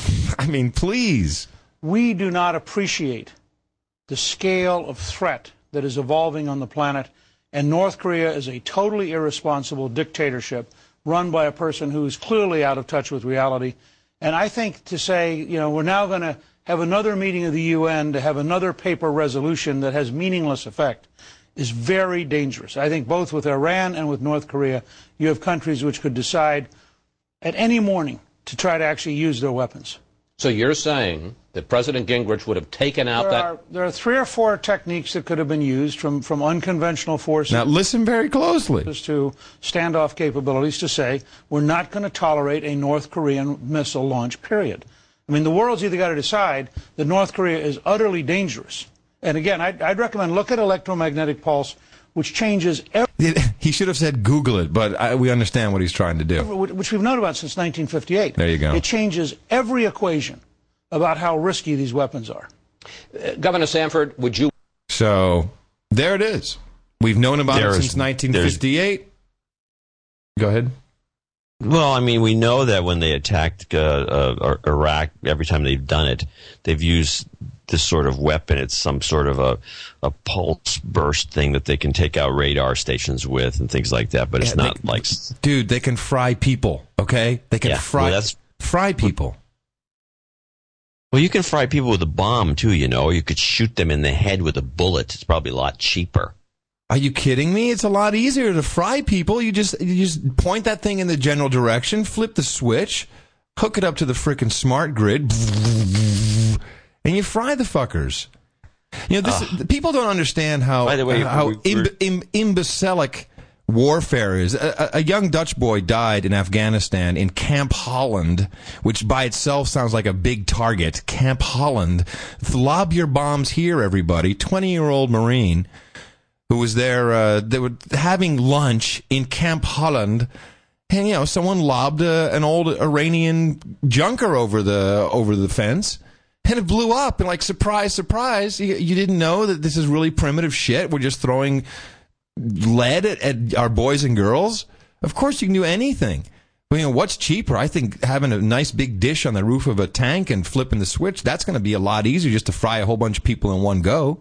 I mean, please. We do not appreciate the scale of threat that is evolving on the planet, and North Korea is a totally irresponsible dictatorship run by a person who is clearly out of touch with reality. And I think to say, we're now going to have another meeting of the UN to have another paper resolution that has meaningless effect is very dangerous. I think both with Iran and with North Korea, you have countries which could decide at any morning to try to actually use their weapons. So you're saying that President Gingrich would have taken out There are 3 or 4 techniques that could have been used from unconventional forces. Now listen very closely. To standoff capabilities to say we're not going to tolerate a North Korean missile launch, period. I mean, the world's either got to decide that North Korea is utterly dangerous. And again, I'd recommend look at electromagnetic pulse, which changes He should have said Google it, but we understand what he's trying to do. Which we've known about since 1958. There you go. It changes every equation about how risky these weapons are. Governor Sanford, would you... So, there it is. We've known about it since 1958. Go ahead. Well, I mean, we know that when they attacked Iraq, every time they've done it, they've used this sort of weapon. It's some sort of a pulse burst thing that they can take out radar stations with and things like that, but it's not like... Dude, they can fry people, okay? They can fry people. Well, you can fry people with a bomb, too, or you could shoot them in the head with a bullet. It's probably a lot cheaper. Are you kidding me? It's a lot easier to fry people. You just point that thing in the general direction, flip the switch, hook it up to the frickin' smart grid, and you fry the fuckers. People don't understand how, by the way, how imbecilic warfare is. A young Dutch boy died in Afghanistan in Camp Holland, which by itself sounds like a big target. Camp Holland. Lob your bombs here, everybody. 20-year-old Marine who was there. They were having lunch in Camp Holland, and someone lobbed an old Iranian junker over the fence. And it blew up, and surprise, surprise, you didn't know that this is really primitive shit. We're just throwing lead at our boys and girls. Of course you can do anything. But, what's cheaper? I think having a nice big dish on the roof of a tank and flipping the switch, that's going to be a lot easier just to fry a whole bunch of people in one go.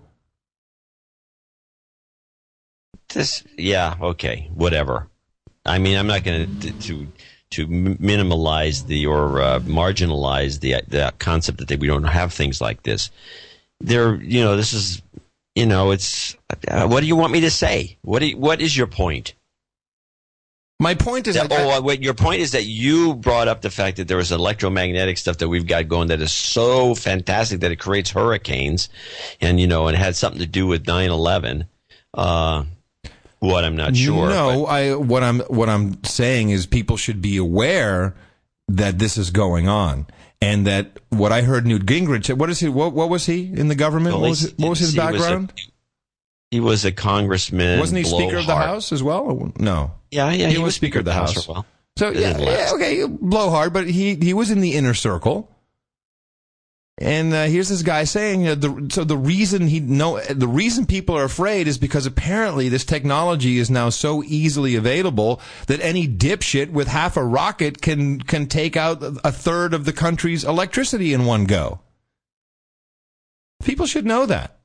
Okay, whatever. I mean, I'm not going to minimalize marginalize the concept that we don't have things like this. This is, it's. What do you want me to say? What is your point? My point is your point is that you brought up the fact that there was electromagnetic stuff that we've got going that is so fantastic that it creates hurricanes, and and it had something to do with 9/11. What I'm not sure. No, what I'm saying is people should be aware that this is going on, and that what I heard Newt Gingrich. What is he? What was he in the government? What was his background? He was a congressman. Wasn't he Speaker of the House as well? No. Yeah, he was Speaker of the House for a while. So okay, blowhard, but he was in the inner circle. And here's this guy saying the reason people are afraid is because apparently this technology is now so easily available that any dipshit with half a rocket can take out a third of the country's electricity in one go. People should know that.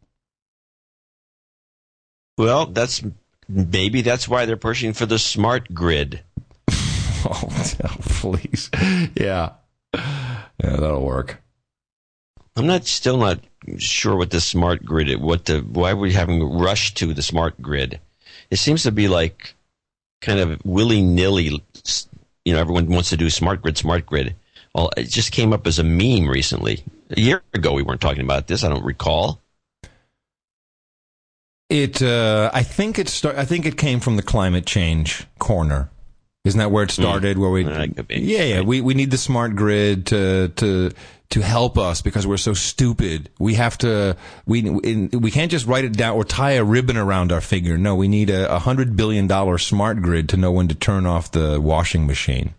Well, maybe that's why they're pushing for the smart grid. Oh, please. Yeah, that'll work. I'm still not sure what the smart grid is. Why we're having rushed to the smart grid. It seems to be like kind of willy-nilly. Everyone wants to do smart grid. Well, it just came up as a meme recently. A year ago, we weren't talking about this. I don't recall. I think it came from the climate change corner. Isn't that where it started? Where we, we need the smart grid to help us because we're so stupid. We have to, we can't just write it down or tie a ribbon around our finger. No, we need a $100 billion smart grid to know when to turn off the washing machine.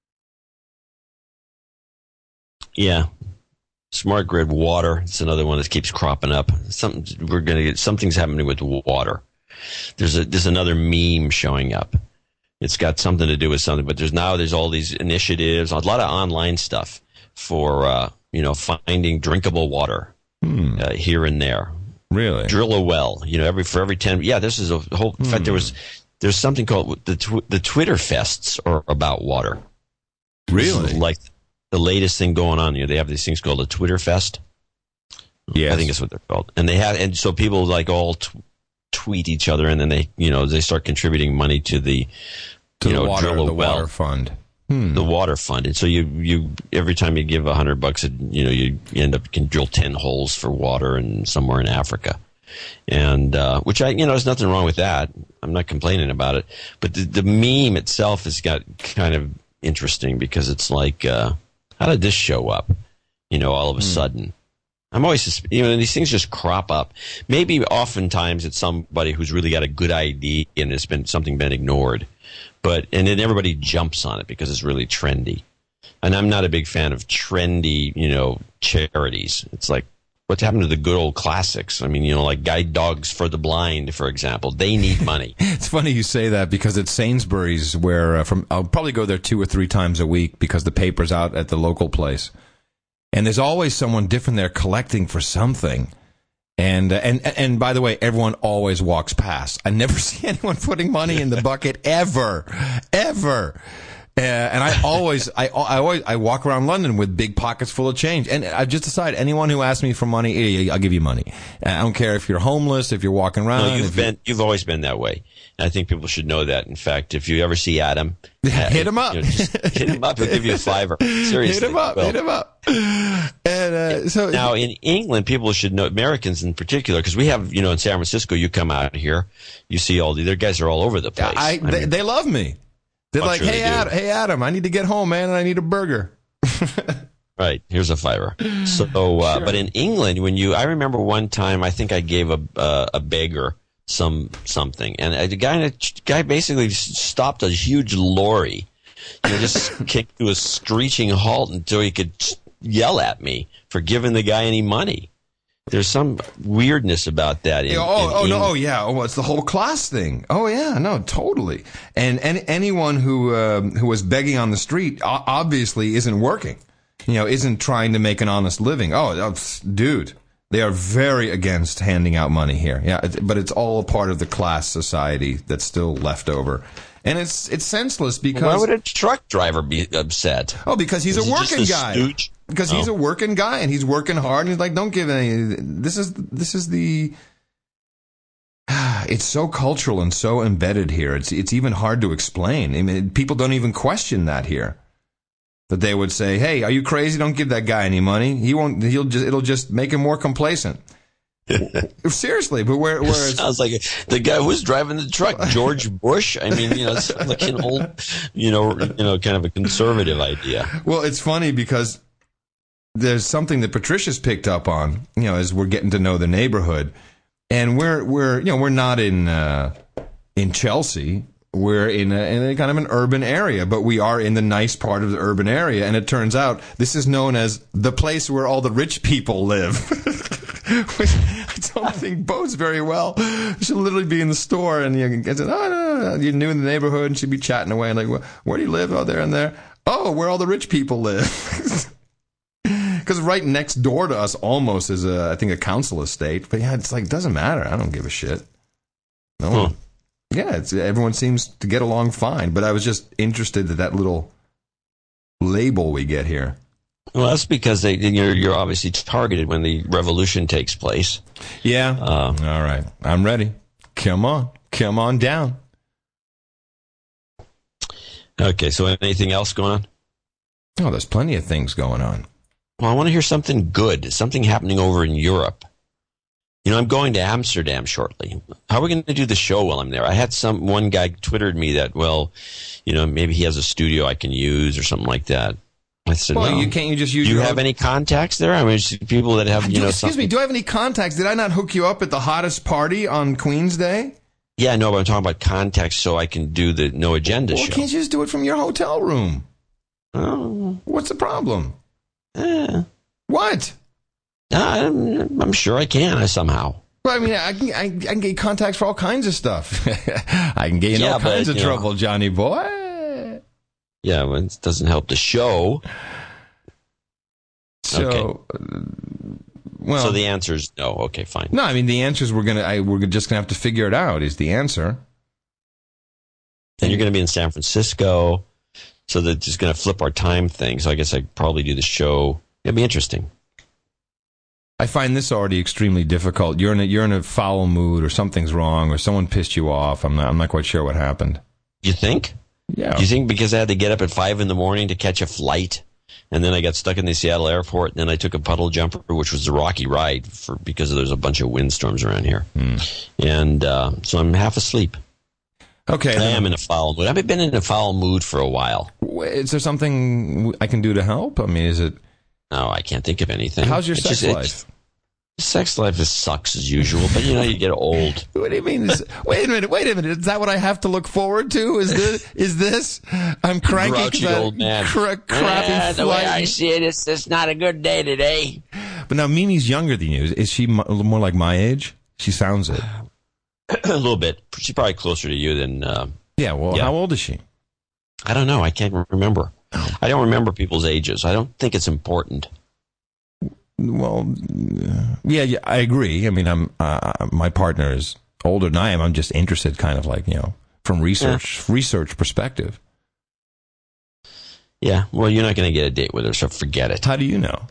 Yeah. Smart grid, water. It's another one that keeps cropping up. Something's happening with water. There's another meme showing up. It's got something to do with something, but there's all these initiatives, a lot of online stuff for finding drinkable water here and there. Really? Drill a well. For every 10. Yeah, this is a whole. In fact, there's something called the Twitter fests are about water. Really? Like the latest thing going on. They have these things called a Twitter fest. Yeah, I think that's what they're called. And so people like all tweet each other, and then they start contributing money to the water fund. The water fund. And so you every time you give $100, you end up can drill 10 holes for water and somewhere in Africa. And which there's nothing wrong with that. I'm not complaining about it. But the meme itself has got kind of interesting because it's like, how did this show up? All of a sudden. I'm always, these things just crop up. Maybe oftentimes it's somebody who's really got a good idea and it's been ignored. And then everybody jumps on it because it's really trendy. And I'm not a big fan of trendy, charities. It's like, what's happened to the good old classics? I mean, like Guide Dogs for the Blind, for example. They need money. It's funny you say that because at Sainsbury's, where I'll probably go there 2 or 3 times a week because the paper's out at the local place. And there's always someone different there collecting for something. And by the way, everyone always walks past. I never see anyone putting money in the bucket ever. And I always walk around London with big pockets full of change. And I've just decided anyone who asks me for money, I'll give you money. I don't care if you're homeless, if you're walking around. No, you've always been that way. And I think people should know that. In fact, if you ever see Adam, hit him up. Just hit him up. He'll give you $5. Seriously. Hit him up. And so now in England, people should know, Americans in particular, because we have, in San Francisco, you come out here, you see their guys are all over the place. They love me. They're like, hey, Adam, I need to get home, man, and I need a burger. Right. Here's a $5. So, sure. But in England, I remember one time, I think I gave a beggar something, and the guy basically stopped a huge lorry, just kicked to a screeching halt until he could yell at me for giving the guy any money. There's some weirdness about that. It's the whole class thing. Oh yeah, no, totally. And anyone who was begging on the street obviously isn't working. Isn't trying to make an honest living. Dude, they are very against handing out money here. Yeah, but it's all a part of the class society that's still left over. And it's senseless because why would a truck driver be upset? Oh, because he's a working guy. Stooge? Because he's a working guy and he's working hard and he's like, don't give any. This is the. It's so cultural and so embedded here. It's even hard to explain. I mean, people don't even question that here. That they would say, "Hey, are you crazy? Don't give that guy any money. It'll just make him more complacent." Seriously, but where it sounds like the guy who's driving the truck, George Bush. I mean, it's like an old, kind of a conservative idea. Well, it's funny because there's something that Patricia's picked up on, as we're getting to know the neighborhood, and we're not in Chelsea, we're in a kind of an urban area, but we are in the nice part of the urban area. And it turns out this is known as the place where all the rich people live. Which I don't think bodes very well. She'll literally be in the store and you get you're new in the neighborhood and she'll be chatting away and like, where do you live? Oh, there and there. Oh, where all the rich people live. Because right next door to us almost is I think a council estate. But yeah, it's like, doesn't matter. I don't give a shit. No one. Yeah, everyone seems to get along fine. But I was just interested that little label we get here. Well, that's because you're obviously targeted when the revolution takes place. Yeah. All right. I'm ready. Come on down. Okay, so anything else going on? Oh, there's plenty of things going on. Well, I want to hear something good, something happening over in Europe. You know, I'm going to Amsterdam shortly. How are we going to do the show while I'm there? I had one guy Twittered me that, well, you know, maybe he has a studio I can use or something like that. I said, well, no. Can't you just use Do you have any contacts there? I mean, people that have, Excuse me, do I have any contacts? Did I not hook you up at the hottest party on Queen's Day? Yeah, no, but I'm talking about contacts so I can do the No Agenda show. Well, can't you just do it from your hotel room? Oh. What's the problem? What? I'm sure I can somehow. Well, I mean, I can get contacts for all kinds of stuff. I can get you in all kinds of trouble, Johnny boy. Yeah, well, it doesn't help the show. So, okay. Well, so the answer is no. Okay, fine. No, I mean the answer is we're just gonna have to figure it out. Is the answer? And you're going to be in San Francisco, so they're just going to flip our time thing. So I guess I'd probably do the show. It'll be interesting. I find this already extremely difficult. You're in a foul mood, or something's wrong, or someone pissed you off. I'm not quite sure what happened. You think? Yeah. Do you think because I had to get up at 5 a.m. to catch a flight, and then I got stuck in the Seattle airport, and then I took a puddle jumper, which was a rocky ride because there's a bunch of windstorms around here, and so I'm half asleep. Okay. I am in a foul mood. I've been in a foul mood for a while. Is there something I can do to help? I mean, is it? No, I can't think of anything. How's your sex life? Sex life sucks as usual, but you get old. What do you mean? Wait a minute. Is that what I have to look forward to? Is this? I'm cranky. Grouchy old man. Crappy the way I see it, it's not a good day today. But now Mimi's younger than you. Is she more like my age? She sounds it. A little bit. She's probably closer to you than. Yeah. Well, how old is she? I don't know. I can't remember. I don't remember people's ages. I don't think it's important. Well, yeah, I agree. I mean, my partner is older than I am. I'm just interested, kind of like from research perspective. Yeah. Well, you're not going to get a date with her, so forget it. How do you know?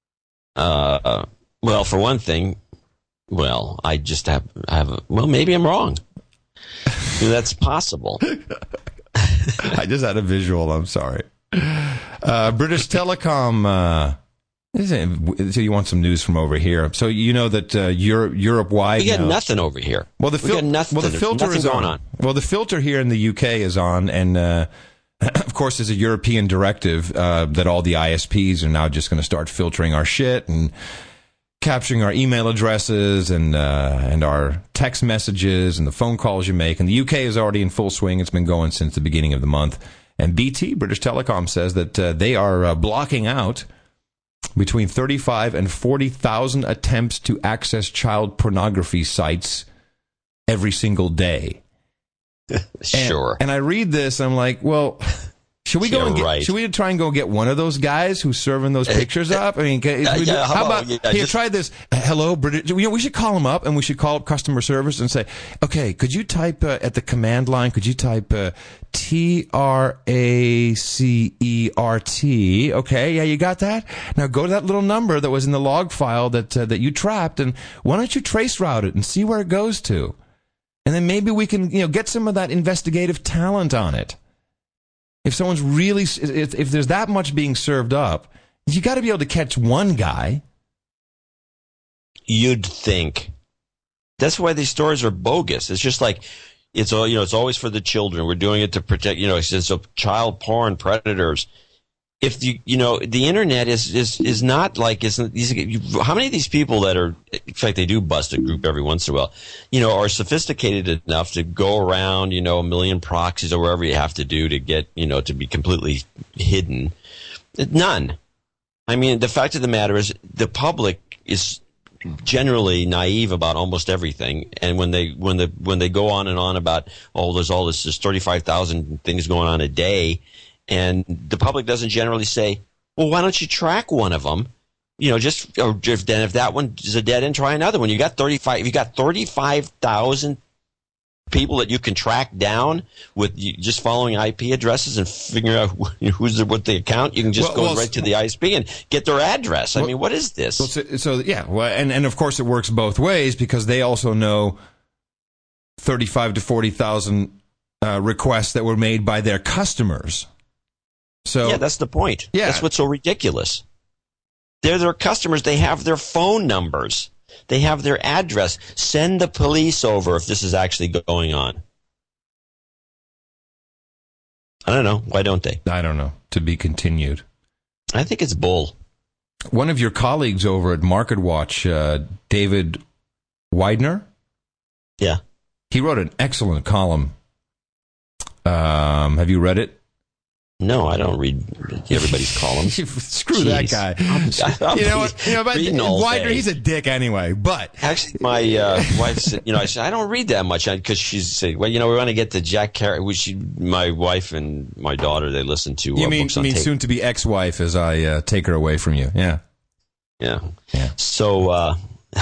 Well, for one thing, I just have. Well, maybe I'm wrong. That's possible. I just had a visual. I'm sorry. British Telecom. So you want some news from over here? So you know that Europe-wide, we got nothing over here. Well, the filter is on. Well, the filter here in the UK is on, and of course, there's a European directive that all the ISPs are now just going to start filtering our shit and capturing our email addresses and our text messages and the phone calls you make. And the UK is already in full swing. It's been going since the beginning of the month. And BT, British Telecom, says that they are blocking out between 35 and 40,000 attempts to access child pornography sites every single day. Sure. And I read this, and I'm like, well, should we should we try and go get one of those guys who's serving those pictures up? I mean, how about try this? Hello, British. We should call them up, and we should call up customer service and say, okay, could you type at the command line? Could you type TRACERT? Okay, yeah, you got that. Now go to that little number that was in the log file that you trapped, and why don't you trace route it and see where it goes to, and then maybe we can get some of that investigative talent on it. If someone's really, if there's that much being served up, you got to be able to catch one guy. You'd think. That's why these stories are bogus. It's just like, it's always for the children. We're doing it to protect, so child porn predators. if the internet is not like how many of these people that are, in fact, they do bust a group every once in a while, are sophisticated enough to go around, a million proxies or wherever you have to do to get, to be completely hidden. None. I mean, the fact of the matter is the public is generally naive about almost everything, and when they go on and on about, there's 35,000 things going on a day, and the public doesn't generally say, well, why don't you track one of them? If that one is a dead end, try another one. You got 35,000 people that you can track down with just following IP addresses and figuring out what the account. You can just go right to the ISP and get their address. I mean, what is this? And of course it works both ways, because they also know 35 to 40,000 requests that were made by their customers. So yeah, that's the point. Yeah. That's what's so ridiculous. They're their customers. They have their phone numbers. They have their address. Send the police over if this is actually going on. I don't know. Why don't they? I don't know. To be continued. I think it's bull. One of your colleagues over at MarketWatch, David Widener? Yeah. He wrote an excellent column. Have you read it? No, I don't read everybody's columns. Screw that guy. But Widener, he's a dick anyway. But actually, my wife said, I said, I don't read that much, because she said, well, we want to get to Jack Kerouac. My wife and my daughter, they listen to books on tape. Soon to be ex-wife, as I take her away from you. Yeah. Yeah. So,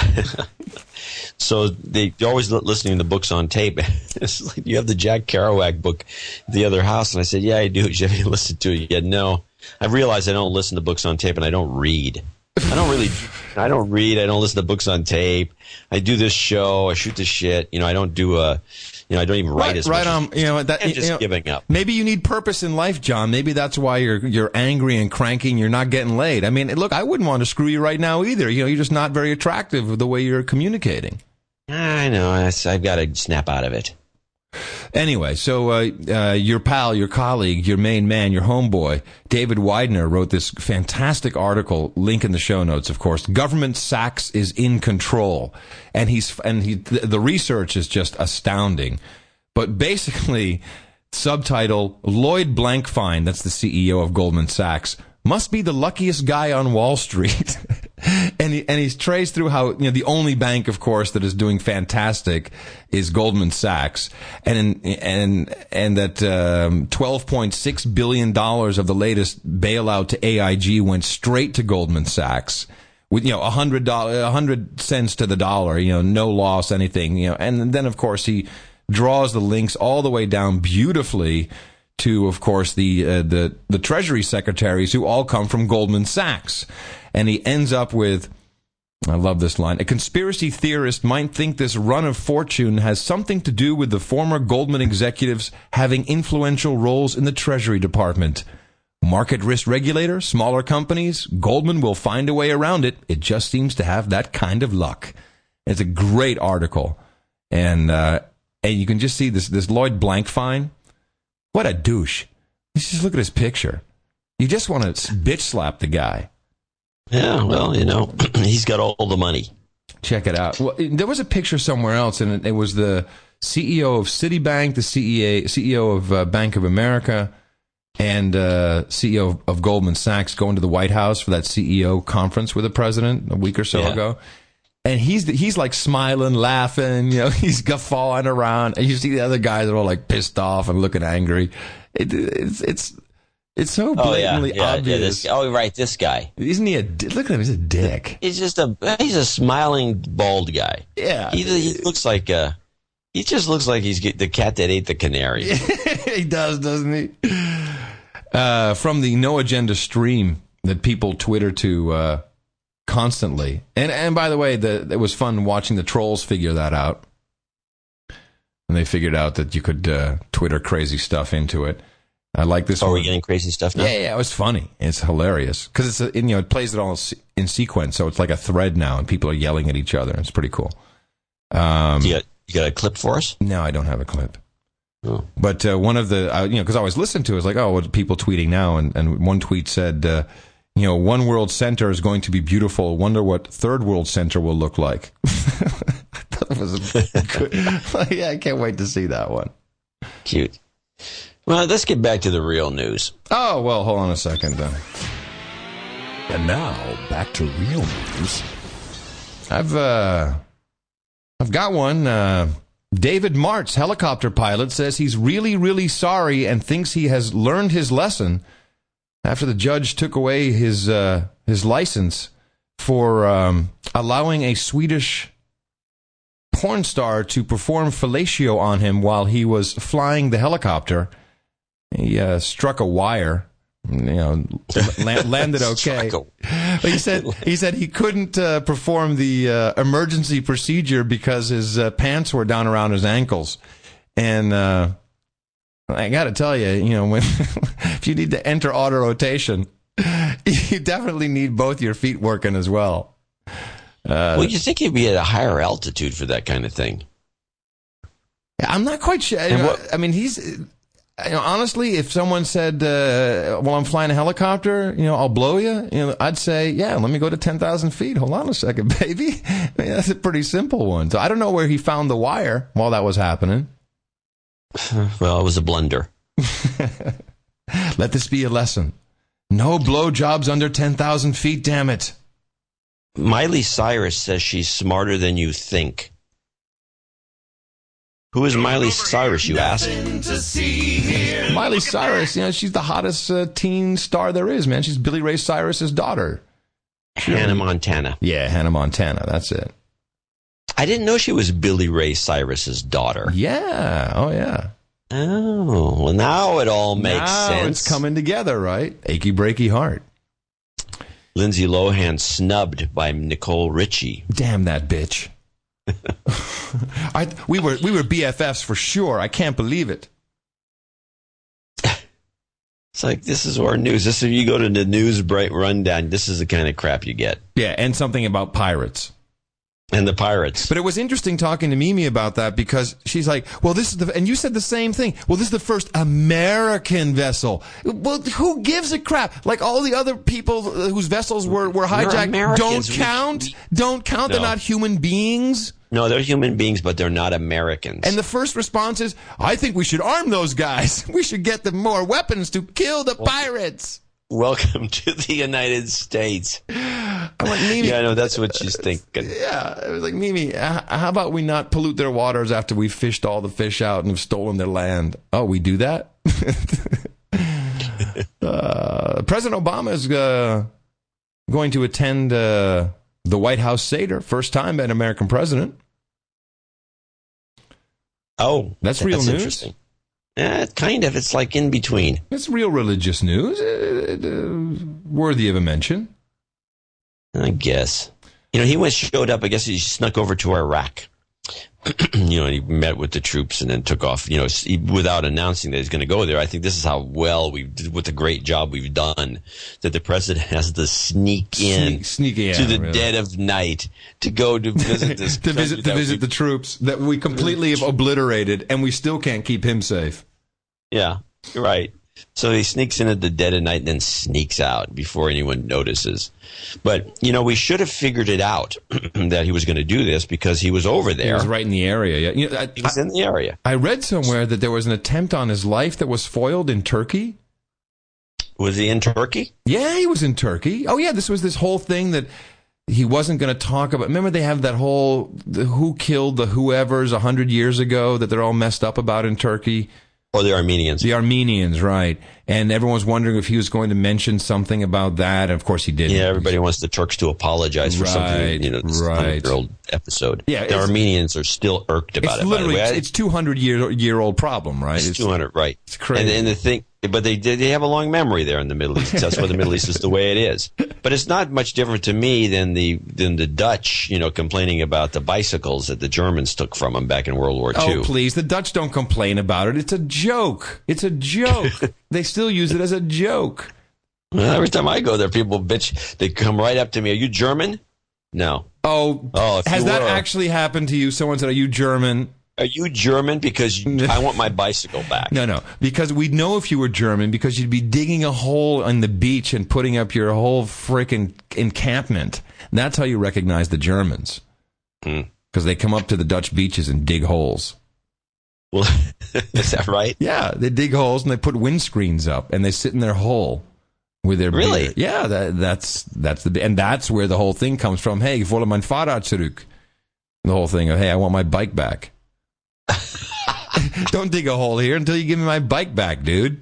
so they're always listening to books on tape. It's like, you have the Jack Kerouac book, The Other House, and I said, yeah, I do. Have you listened to it yet? No. I realized I don't listen to books on tape, and I don't read. I don't read. I don't listen to books on tape. I do this show. I shoot this shit. I don't do I don't even write as much. I'm just giving up. Maybe you need purpose in life, John. Maybe that's why you're angry and cranky and you're not getting laid. I mean, look, I wouldn't want to screw you right now either. You're just not very attractive with the way you're communicating. I know. I've got to snap out of it. Anyway, so your pal, your colleague, your main man, your homeboy, David Widener, wrote this fantastic article, link in the show notes, of course. Government Sachs is in control. And the research is just astounding. But basically, subtitle, Lloyd Blankfein, that's the CEO of Goldman Sachs, must be the luckiest guy on Wall Street. and he's traced through how, the only bank, of course, that is doing fantastic is Goldman Sachs. And that $12.6 billion of the latest bailout to AIG went straight to Goldman Sachs. With, 100 cents to the dollar, no loss, anything, and then, of course, he draws the links all the way down beautifully to, of course, the Treasury secretaries who all come from Goldman Sachs. And he ends up with, I love this line, a conspiracy theorist might think this run of fortune has something to do with the former Goldman executives having influential roles in the Treasury Department. Market risk regulator, smaller companies, Goldman will find a way around it. It just seems to have that kind of luck. It's a great article. And you can just see this Lloyd Blankfein. What a douche. Just look at his picture. You just want to bitch slap the guy. Yeah, well, he's got all the money. Check it out. Well, there was a picture somewhere else, and it was the CEO of Citibank, the CEO of Bank of America, and CEO of Goldman Sachs going to the White House for that CEO conference with the president a week or so ago. And he's like smiling, laughing, he's guffawing around. And you see the other guys are all like pissed off and looking angry. It's so blatantly obvious. This guy. Isn't he look at him, he's a dick. He's a smiling, bald guy. Yeah. He looks like, he just looks like he's the cat that ate the canary. He does, doesn't he? From the No Agenda stream that people Twitter to, constantly. And by the way, it was fun watching the trolls figure that out. And they figured out that you could, Twitter crazy stuff into it. I like this. Are we getting crazy stuff now? Yeah, it was funny. It's hilarious because it plays it all in sequence, so it's like a thread now, and people are yelling at each other. It's pretty cool. You got a clip for us? No, I don't have a clip. Oh. But one of the, because I always listen to it, it's like, oh, what are people tweeting now? And one tweet said, One World Center is going to be beautiful. Wonder what Third World Center will look like. That was good. Yeah, I can't wait to see that one. Cute. Well, let's get back to the real news. Oh, well, hold on a second then. And now, back to real news. I've got one. David Martz, helicopter pilot, says he's really, really sorry and thinks he has learned his lesson after the judge took away his license for allowing a Swedish porn star to perform fellatio on him while he was flying the helicopter. He struck a wire. Landed okay. But he said he couldn't perform the emergency procedure because his pants were down around his ankles. And I got to tell you, when if you need to enter auto rotation, you definitely need both your feet working as well. Well, you think he'd be at a higher altitude for that kind of thing? I'm not quite sure. He's. Honestly, if someone said, well, I'm flying a helicopter, I'll blow you, I'd say, yeah, let me go to 10,000 feet. Hold on a second, baby. That's a pretty simple one. So I don't know where he found the wire while that was happening. Well, it was a blunder. Let this be a lesson. No blowjobs under 10,000 feet, damn it. Miley Cyrus says she's smarter than you think. Who is Miley Cyrus, you ask? Miley Cyrus, she's the hottest teen star there is, man. She's Billy Ray Cyrus's daughter. Hannah Montana. Yeah, Hannah Montana. That's it. I didn't know she was Billy Ray Cyrus's daughter. Yeah. Oh, yeah. Oh, well, now it all makes sense. It's coming together, right? Achy breaky heart. Lindsay Lohan snubbed by Nicole Richie. Damn that bitch. We were BFFs for sure. I can't believe it. It's like, this is our news. This, if you go to the news break rundown, this is the kind of crap you get. Yeah, and something about pirates. And the pirates. But it was interesting talking to Mimi about that because she's like, well, this is and you said the same thing. Well, this is the first American vessel. Well, who gives a crap? Like all the other people whose vessels were hijacked don't count? Don't count? No. They're not human beings? No, they're human beings, but they're not Americans. And the first response is, I think we should arm those guys. We should get them more weapons to kill the pirates. Welcome to the United States. I went, Mimi. Yeah, I know, that's what she's thinking. Yeah, it was like, Mimi, how about we not pollute their waters after we've fished all the fish out and have stolen their land? Oh, we do that? President Obama is going to attend the White House Seder. First time an American president. Oh, that's real news? Interesting. Kind of. It's like in between. It's real religious news. Worthy of a mention. I guess. He showed up. I guess he snuck over to Iraq. And he met with the troops and then took off, without announcing that he's going to go there. I think this is how well what the great job we've done, that the president has to sneak in to the dead of night to go to visit this to visit the troops that we completely have obliterated, and we still can't keep him safe. Yeah, you're right. So he sneaks in at the dead of night and then sneaks out before anyone notices. But, we should have figured it out that he was going to do this because he was over there. He was right in the area. Yeah. He was in the area. I read somewhere that there was an attempt on his life that was foiled in Turkey. Was he in Turkey? Yeah, he was in Turkey. Oh, yeah, this was this whole thing that he wasn't going to talk about. Remember they have that whole who killed the whoever's 100 years ago that they're all messed up about in Turkey? Oh, the Armenians. The Armenians, right. And everyone was wondering if he was going to mention something about that. And of course he didn't. Yeah, everybody wants the Turks to apologize for something, this 100-year-old episode. Yeah, the Armenians are still irked about it. Literally, by the way. It's 200-year-old problem, right? It's 200, right. It's crazy. And the thing, but they have a long memory there in the Middle East. That's why the Middle East is the way it is. But it's not much different to me than the Dutch, complaining about the bicycles that the Germans took from them back in World War II. Oh, please. The Dutch don't complain about it. It's a joke. It's a joke. They still use it as a joke. Well, every time I go there, people bitch. They come right up to me. Are you German? No. Oh, has that actually happened to you? Someone said, are you German? Are you German? Because I want my bicycle back. No. Because we'd know if you were German because you'd be digging a hole on the beach and putting up your whole freaking encampment. And that's how you recognize the Germans. Because they come up to the Dutch beaches and dig holes. Well, is that right? Yeah, they dig holes and they put windscreens up and they sit in their hole with their beer. Yeah, that's where the whole thing comes from. Hey, ich wolle mein Fahrrad zurück. The whole thing of, hey, I want my bike back. Don't dig a hole here until you give me my bike back, dude.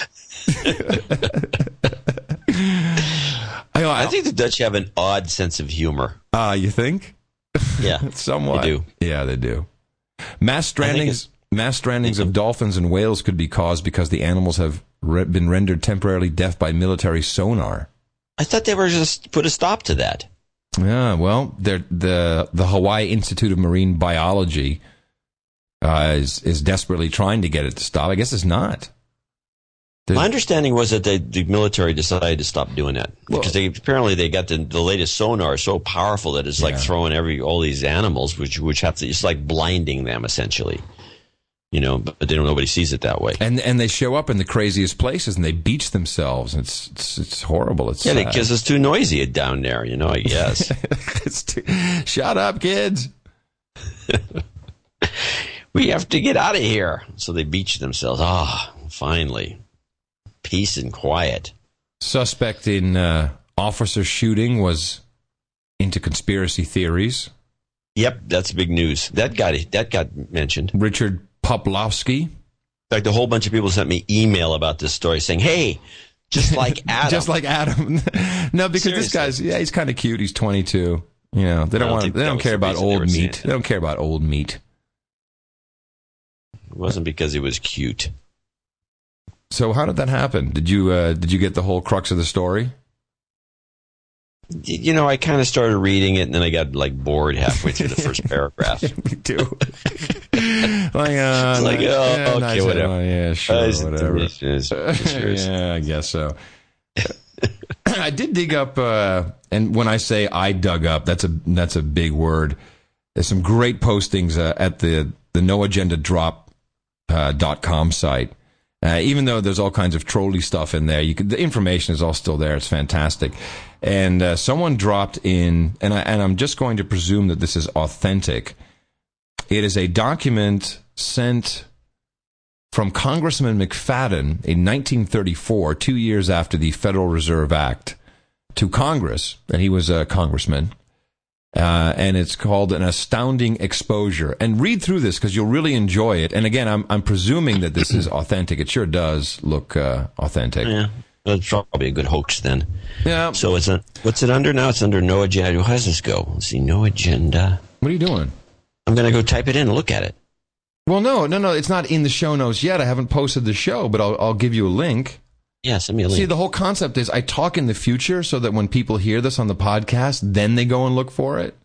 I think the Dutch have an odd sense of humor. You think? Yeah. Somewhat. They do. Yeah, they do. Mass strandings of dolphins and whales could be caused because the animals have been rendered temporarily deaf by military sonar. I thought they were just put a stop to that. Yeah, well, the Hawaii Institute of Marine Biology is desperately trying to get it to stop. I guess it's not. My understanding was that the military decided to stop doing that because apparently they got the latest sonar so powerful that it's like throwing all these animals, which have to, it's like blinding them essentially. But nobody sees it that way. And they show up in the craziest places and they beach themselves. It's horrible. It's because it's too noisy down there. I guess. Shut up, kids. We have to get out of here. So they beach themselves. Finally. Peace and quiet. Suspect in officer shooting was into conspiracy theories. Yep, that's big news. That got mentioned. Richard Poplowski. In fact, a whole bunch of people sent me email about this story saying, hey, just like Adam. Just like Adam. No, because Seriously. This guy's, he's kind of cute. He's 22. They don't care about old meat. They don't care about old meat. It wasn't because he was cute. So how did that happen? Did you get the whole crux of the story? I kind of started reading it, and then I got bored halfway through the first paragraph. Me too. Okay, whatever. Yeah, sure, whatever. Yeah, I guess so. I did dig up, and when I say I dug up, that's a big word. There's some great postings at the noagendadrop.com site. Even though there's all kinds of trolly stuff in there, the information is all still there. It's fantastic. And someone dropped in, and I'm just going to presume that this is authentic. It is a document sent from Congressman McFadden in 1934, 2 years after the Federal Reserve Act, to Congress, and he was a congressman. And it's called An Astounding Exposure. And read through this because you'll really enjoy it. And again, I'm presuming that this is authentic. It sure does look authentic. Yeah, that's probably a good hoax then. Yeah. So what's it under now? It's under No Agenda. How does this go? Let's see, No Agenda. What are you doing? I'm going to go type it in and look at it. Well, no. It's not in the show notes yet. I haven't posted the show, but I'll give you a link. Yeah, send me a link. See, the whole concept is I talk in the future so that when people hear this on the podcast, then they go and look for it.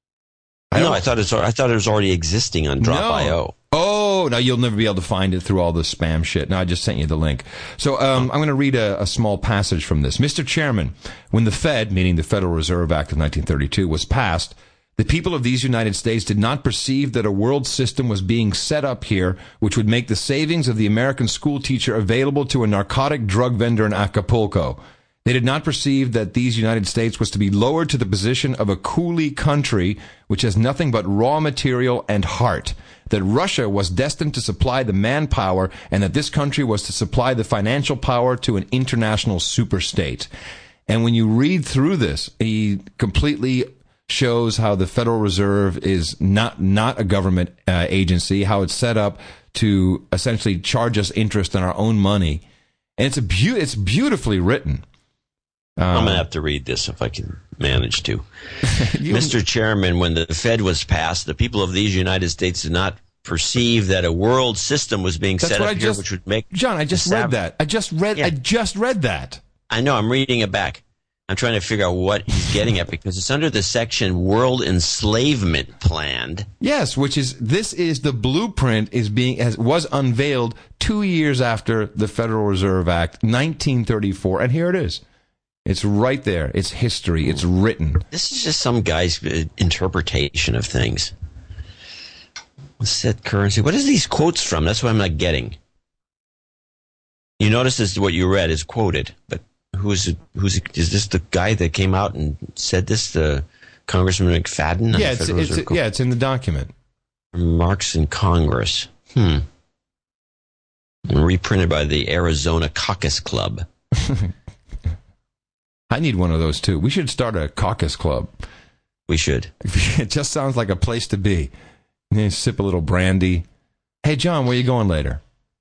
I thought it was already existing on Drop.io. Oh, now you'll never be able to find it through all the spam shit. No, I just sent you the link. So I'm going to read a small passage from this. Mr. Chairman, when the Fed, meaning the Federal Reserve Act of 1932, was passed, the people of these United States did not perceive that a world system was being set up here which would make the savings of the American school teacher available to a narcotic drug vendor in Acapulco. They did not perceive that these United States was to be lowered to the position of a coolie country which has nothing but raw material and heart, that Russia was destined to supply the manpower, and that this country was to supply the financial power to an international superstate. And when you read through this, he completely shows how the Federal Reserve is not a government agency, how it's set up to essentially charge us interest on our own money. And it's beautifully written. I'm going to have to read this if I can manage to. Mr. Chairman, when the Fed was passed, the people of these United States did not perceive that a world system was being set up here, which would make... John, I just read that. I just read that. I know, I'm reading it back. I'm trying to figure out what he's getting at because it's under the section World Enslavement Plan. Yes, this is the blueprint was unveiled 2 years after the Federal Reserve Act, 1934, and here it is. It's right there. It's history. It's written. This is just some guy's interpretation of things. What's that currency? What is these quotes from? That's what I'm not getting. You notice this, what you read is quoted, but is this the guy that came out and said this, the Congressman McFadden? Yeah, it's in the document. Remarks in Congress. Reprinted by the Arizona Caucus Club. I need one of those too. We should start a caucus club. We should. It just sounds like a place to be. You sip a little brandy. Hey, John, where are you going later?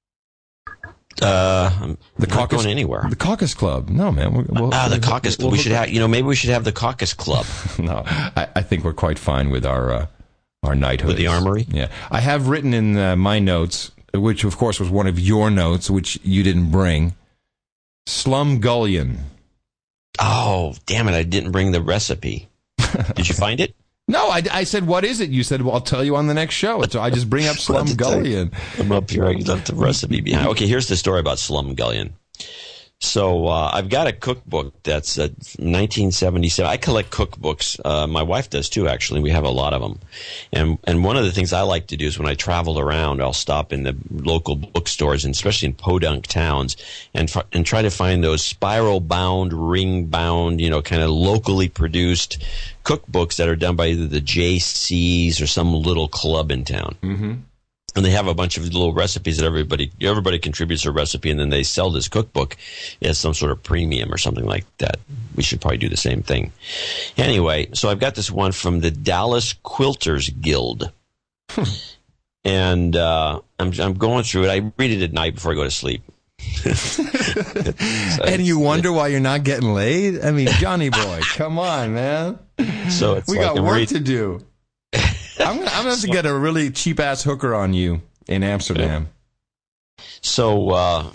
I'm not going anywhere. The Caucus Club. No, man. The Caucus Club. We should have. Maybe we should have the Caucus Club. No, I think we're quite fine with our knighthood. With the armory. Yeah, I have written in my notes, which of course was one of your notes, which you didn't bring. Slumgullion. Oh, damn it! I didn't bring the recipe. Did you find it? No, I said, what is it? You said, well, I'll tell you on the next show. So I just bring up Slumgullion. I'm up here. I left the recipe behind. Okay, here's the story about Slumgullion. So I've got a cookbook that's 1977. I collect cookbooks. My wife does too, actually. We have a lot of them. And one of the things I like to do is when I travel around, I'll stop in the local bookstores, and especially in podunk towns, and try to find those spiral-bound, ring-bound, kind of locally produced cookbooks that are done by either the JCs or some little club in town. Mm-hmm. And they have a bunch of little recipes that everybody contributes a recipe, and then they sell this cookbook as some sort of premium or something like that. We should probably do the same thing. Anyway, so I've got this one from the Dallas Quilters Guild. And I'm going through it. I read it at night before I go to sleep. And you wonder why you're not getting laid? I mean, Johnny boy, come on, man. So we got work to do. I'm going to have to get a really cheap-ass hooker on you in Amsterdam. So,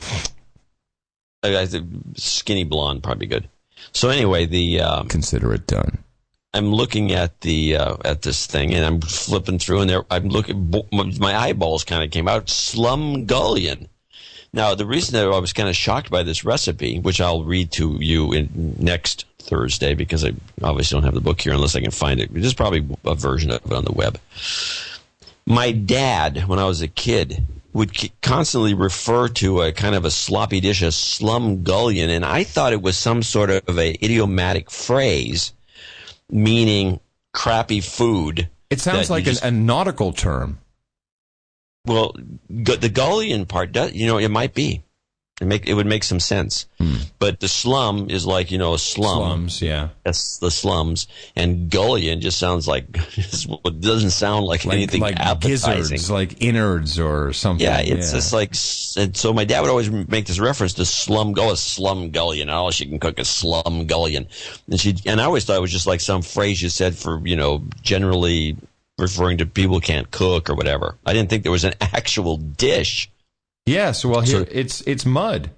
skinny blonde, probably good. So anyway, consider it done. I'm looking at at this thing, and I'm flipping through, and I'm looking. My eyeballs kind of came out. Slumgullion. Now, the reason that I was kind of shocked by this recipe, which I'll read to you next Thursday, because I obviously don't have the book here unless I can find it. There's probably a version of it on the web. My dad, when I was a kid, would constantly refer to a kind of a sloppy dish as slumgullion, and I thought it was some sort of a idiomatic phrase meaning crappy food. It sounds like a nautical term. Well, the gullion part does, it might be. It would make some sense. But the slum is like, a slum. Slums, yeah. That's the slums. And gullion just sounds like, it doesn't sound like anything like appetizing. Gizzards, like innards or something. Yeah, it's just like, and so my dad would always make this reference to slumgullion. All she can cook is slumgullion. And I always thought it was just like some phrase you said for, generally referring to people who can't cook or whatever. I didn't think there was an actual dish. Yes, well, here it's mud.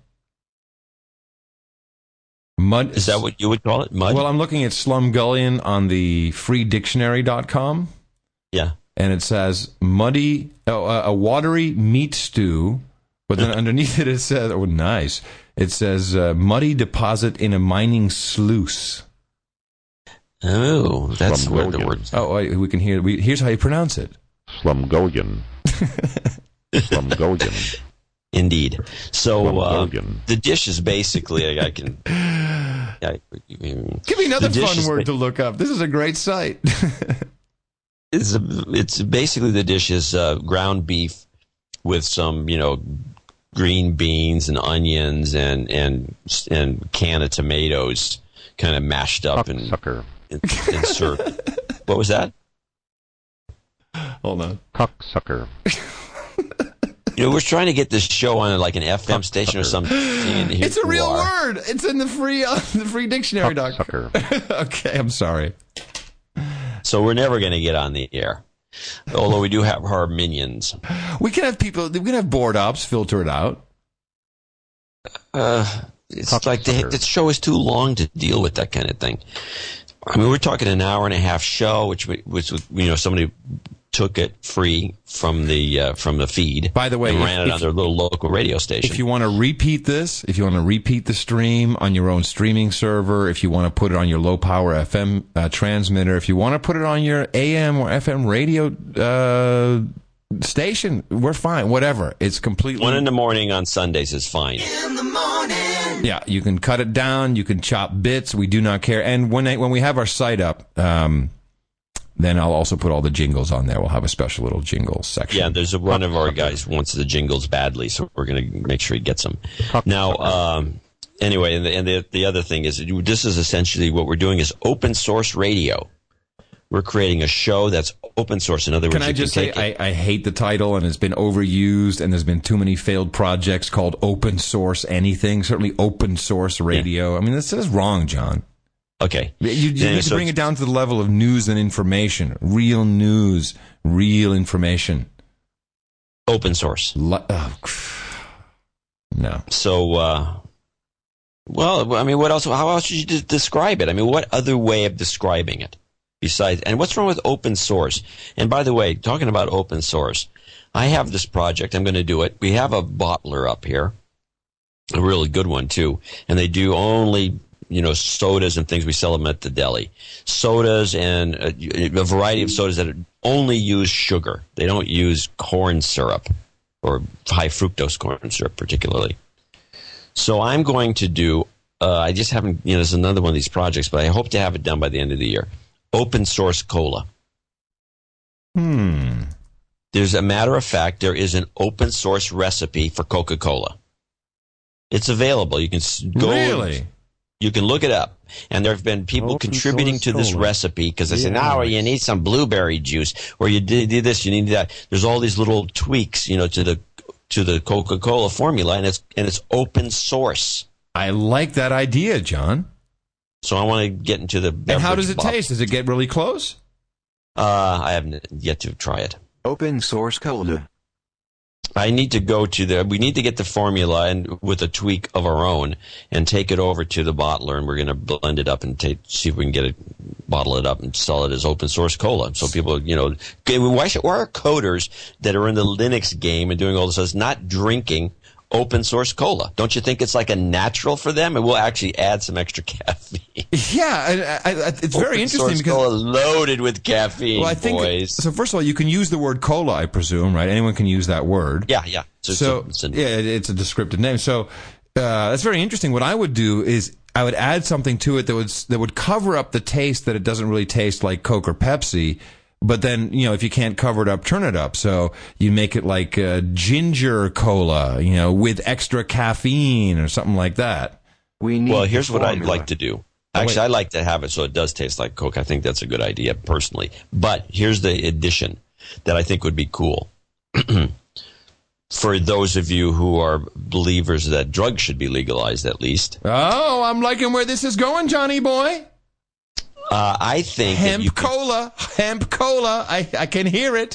Mud is that what you would call it? Mud? Well, I'm looking at Slumgullion on the freedictionary.com. Yeah. And it says a watery meat stew, but then underneath it says, oh, nice. It says muddy deposit in a mining sluice. Oh, that's what the word. Oh, we can hear. Here's how you pronounce it. Slumgullion. Slumgullion. Indeed. So the dish is basically give me another fun word to look up. This is a great site. It's basically the dish is ground beef with some green beans and onions and can of tomatoes kind of mashed up and served. What was that? Hold on. Cocksucker. We're trying to get this show on like an FM station or something. It's a real word. It's in the free dictionary, Doctor. Okay, I'm sorry. So we're never going to get on the air, although we do have our minions. We can have people. We can have board ops filter it out. It's like the show is too long to deal with that kind of thing. I mean, we're talking an hour and a half show, which somebody took it free from the feed. By the way, and ran it on their little local radio station. If you want to repeat this, if you want to repeat the stream on your own streaming server, if you want to put it on your low power FM transmitter, if you want to put it on your AM or FM radio station, we're fine. Whatever. It's completely... 1 a.m. on Sundays is fine. In the morning. Yeah, you can cut it down. You can chop bits. We do not care. And when we have our site up, then I'll also put all the jingles on there. We'll have a special little jingles section. Yeah, there's one of our guys who wants the jingles badly, so we're going to make sure he gets them. Now, anyway, and the other thing is, this is essentially what we're doing is open source radio. We're creating a show that's open source. In other words, can I just say I hate the title, and it's been overused, and there's been too many failed projects called open source anything. Certainly open source radio. Yeah. I mean, this is wrong, John. Okay. You need to bring it down to the level of news and information. Real news, real information. Open source. No. So, well, I mean, what else? How else should you describe it? I mean, what other way of describing it? Besides, and what's wrong with open source? And by the way, talking about open source, I have this project. I'm going to do it. We have a bottler up here, a really good one too, and they do only, sodas and things. We sell them at the deli. Sodas and a variety of sodas that only use sugar. They don't use corn syrup or high fructose corn syrup particularly. So I'm going to do. I just haven't. There's another one of these projects, but I hope to have it done by the end of the year. Open source cola. There's a matter of fact, there is an open source recipe for Coca-Cola. It's available. You can go. Really? You can look it up. And there have been people contributing to this recipe because they say, now you need some blueberry juice, or you did this, you need that. There's all these little tweaks, to the Coca-Cola formula, and it's open source. I like that idea, John. So I want to get into the beverage. And how does it box. taste? Does it get really close? I haven't yet to try it. Open source cola. I need to go to we need to get the formula and with a tweak of our own and take it over to the bottler, and we're going to blend it up and see if we can bottle it up and sell it as open source cola. So people, why are coders that are in the Linux game and doing all this stuff not drinking open source cola? Don't you think it's like a natural for them? And we'll actually add some extra caffeine. Yeah, it's very interesting source because cola loaded with caffeine. Well, I think boys. So. First of all, you can use the word cola, I presume, right? Anyone can use that word. Yeah. It's a descriptive name. So that's very interesting. What I would do is I would add something to it that would cover up the taste that it doesn't really taste like Coke or Pepsi. But then, if you can't cover it up, turn it up. So you make it like ginger cola, with extra caffeine or something like that. Well, here's what I'd like to do. Actually, I like to have it so it does taste like Coke. I think that's a good idea, personally. But here's the addition that I think would be cool. For those of you who are believers that drugs should be legalized, at least. Oh, I'm liking where this is going, Johnny boy. I think hemp cola. I can hear it.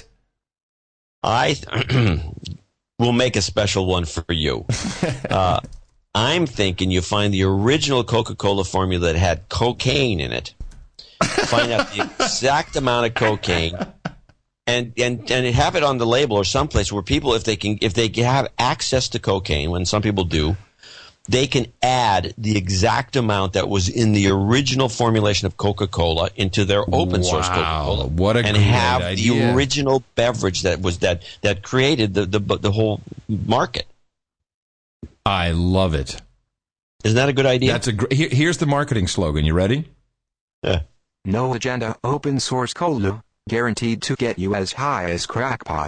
We'll make a special one for you. I'm thinking you find the original Coca-Cola formula that had cocaine in it. Find out the exact amount of cocaine, and have it on the label or someplace where people, if they have access to cocaine, when some people do, they can add the exact amount that was in the original formulation of Coca-Cola into their open source Coca-Cola. What a and great have idea. the original beverage that created the whole market. I love it. Isn't that a good idea? Here's the marketing slogan. You ready? Yeah. No agenda, open source cola, guaranteed to get you as high as crackpot.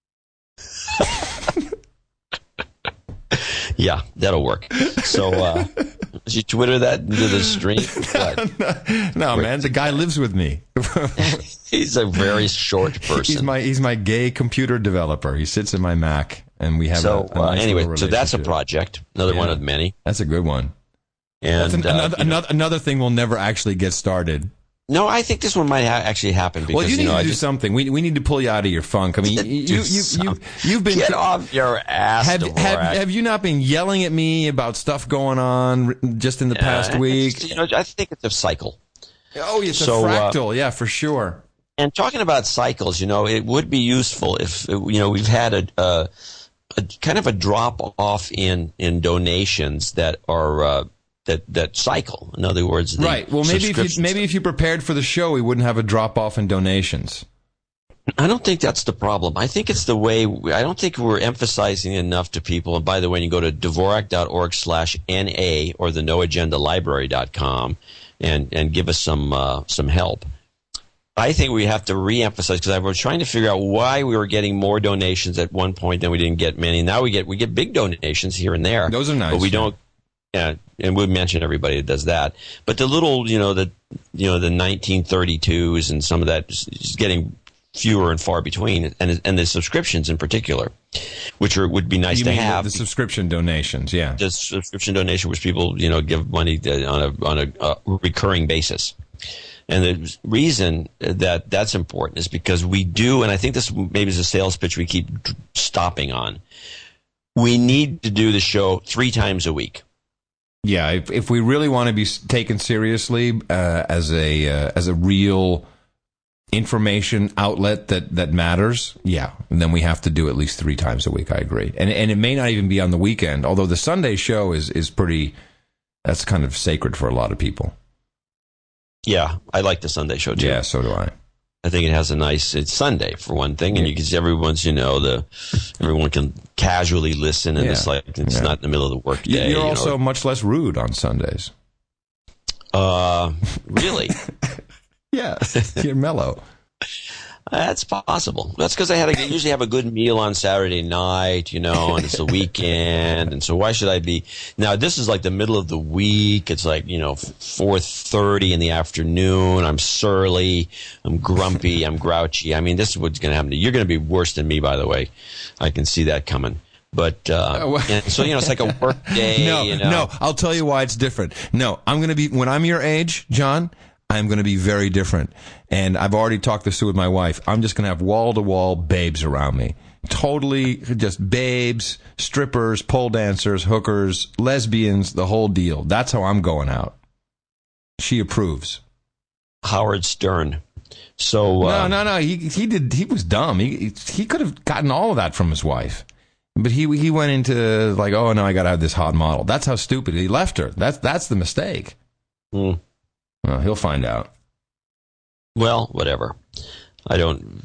Yeah, that'll work. So, did you Twitter that into the stream? No, man, the guy lives with me. He's a very short person. He's my gay computer developer. He sits in my Mac, and we have a nice anyway. So that's a project, another one of many. That's a good one. And another thing will never actually get started. No, I think this one might actually happen because well, you need to do something. We need to pull you out of your funk. I mean, you've been get off your ass. Have you not been yelling at me about stuff going on just in the past week? I think it's a cycle. Oh, it's a fractal. Yeah, for sure. And talking about cycles, it would be useful if we've had a kind of a drop off in donations that are. That cycle. In other words, right. Well, maybe if you prepared for the show, we wouldn't have a drop off in donations. I don't think that's the problem. I think it's the way, I don't think we're emphasizing enough to people. And by the way, you go to Dvorak.org/NA or the NoAgendaLibrary.com and give us some help. I think we have to re-emphasize, because I was trying to figure out why we were getting more donations at one point than we didn't get many. Now we get big donations here and there. Those are nice. But we don't. Yeah, and we mention everybody that does that. But the little, the 1932s and some of that is getting fewer and far between, and the subscriptions in particular, which would be nice to have. The subscription donations, yeah. The subscription donation, which people give money on a recurring basis. And the reason that that's important is because we do, and I think this maybe is a sales pitch we keep stopping on. We need to do the show 3 times a week. Yeah, if we really want to be taken seriously as a real information outlet that matters, yeah, then we have to do at least 3 times a week. I agree, and it may not even be on the weekend. Although the Sunday show is pretty, that's kind of sacred for a lot of people. Yeah, I like the Sunday show too. Yeah, so do I. I think it has it's Sunday for one thing, and you can see everyone's, everyone can casually listen, and it's not in the middle of the work day. You're also much less rude on Sundays. Really? Yeah, you're mellow. That's possible. That's because I usually have a good meal on Saturday night, and it's a weekend, and so why should I be? Now this is like the middle of the week. It's like 4:30 in the afternoon. I'm surly. I'm grumpy. I'm grouchy. I mean, this is what's going to happen to you. You're going to be worse than me, by the way. I can see that coming. But so it's like a work day. No, I'll tell you why it's different. No, I'm going to be, when I'm your age, John, I'm going to be very different. And I've already talked this through with my wife. I'm just going to have wall-to-wall babes around me. Totally just babes, strippers, pole dancers, hookers, lesbians, the whole deal. That's how I'm going out. She approves. Howard Stern. So No. He was dumb. He could have gotten all of that from his wife. But he went into like, oh no, I got to have this hot model. That's how stupid he left her. That's the mistake. Mm. Well, he'll find out. Well, whatever. I don't,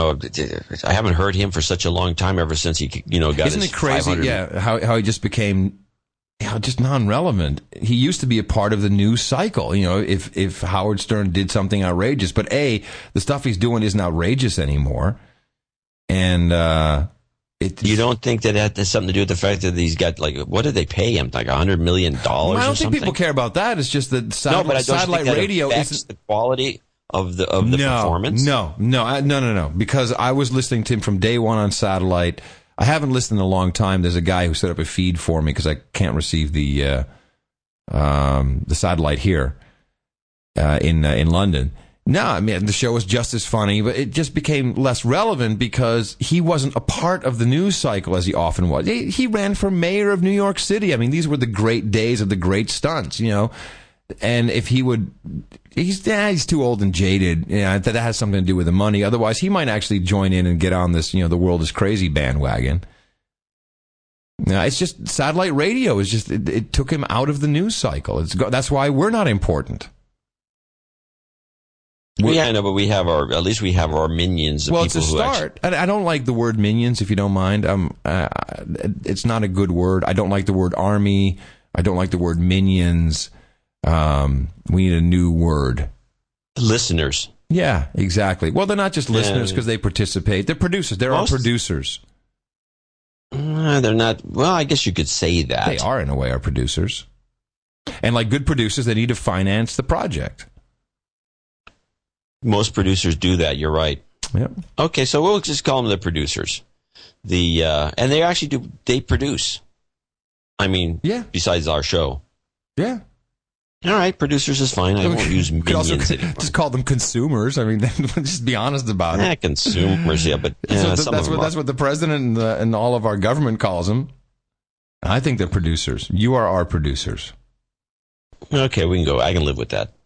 I haven't heard him for such a long time, ever since he, got Isn't his it crazy? Yeah, how he just became, just non-relevant. He used to be a part of the news cycle. If Howard Stern did something outrageous, but the stuff he's doing isn't outrageous anymore, and you don't think that has something to do with the fact that he's got, like, what did they pay him? Like $100 million or something? I don't think people care about that. It's just that satellite radio isn't the quality of the performance. No. Because I was listening to him from day one on satellite. I haven't listened in a long time. There's a guy who set up a feed for me because I can't receive the satellite here in London. No, I mean, the show was just as funny, but it just became less relevant because he wasn't a part of the news cycle as he often was. He ran for mayor of New York City. I mean, these were the great days of the great stunts, And if he would, he's too old and jaded. That has something to do with the money. Otherwise, he might actually join in and get on this, the world is crazy bandwagon. It's just satellite radio is just, it took him out of the news cycle. That's why we're not important. Yeah, I know, but at least we have our minions. Well, it's a start. I don't like the word minions, if you don't mind. It's not a good word. I don't like the word army. I don't like the word minions. We need a new word. Listeners. Yeah, exactly. Well, they're not just listeners because they participate. They're producers. There are producers. They're not. Well, I guess you could say that. They are, in a way, our producers. And like good producers, they need to finance the project. Most producers do that. You're right. Yep. Okay, so we'll just call them the producers. And they actually they produce. I mean, besides our show. Yeah. All right, producers is fine. I won't use minions anymore. Just call them consumers. I mean, just be honest about it. Consumers, yeah, but that's what the president and all of our government calls them. I think they're producers. You are our producers. Okay, we can go. I can live with that.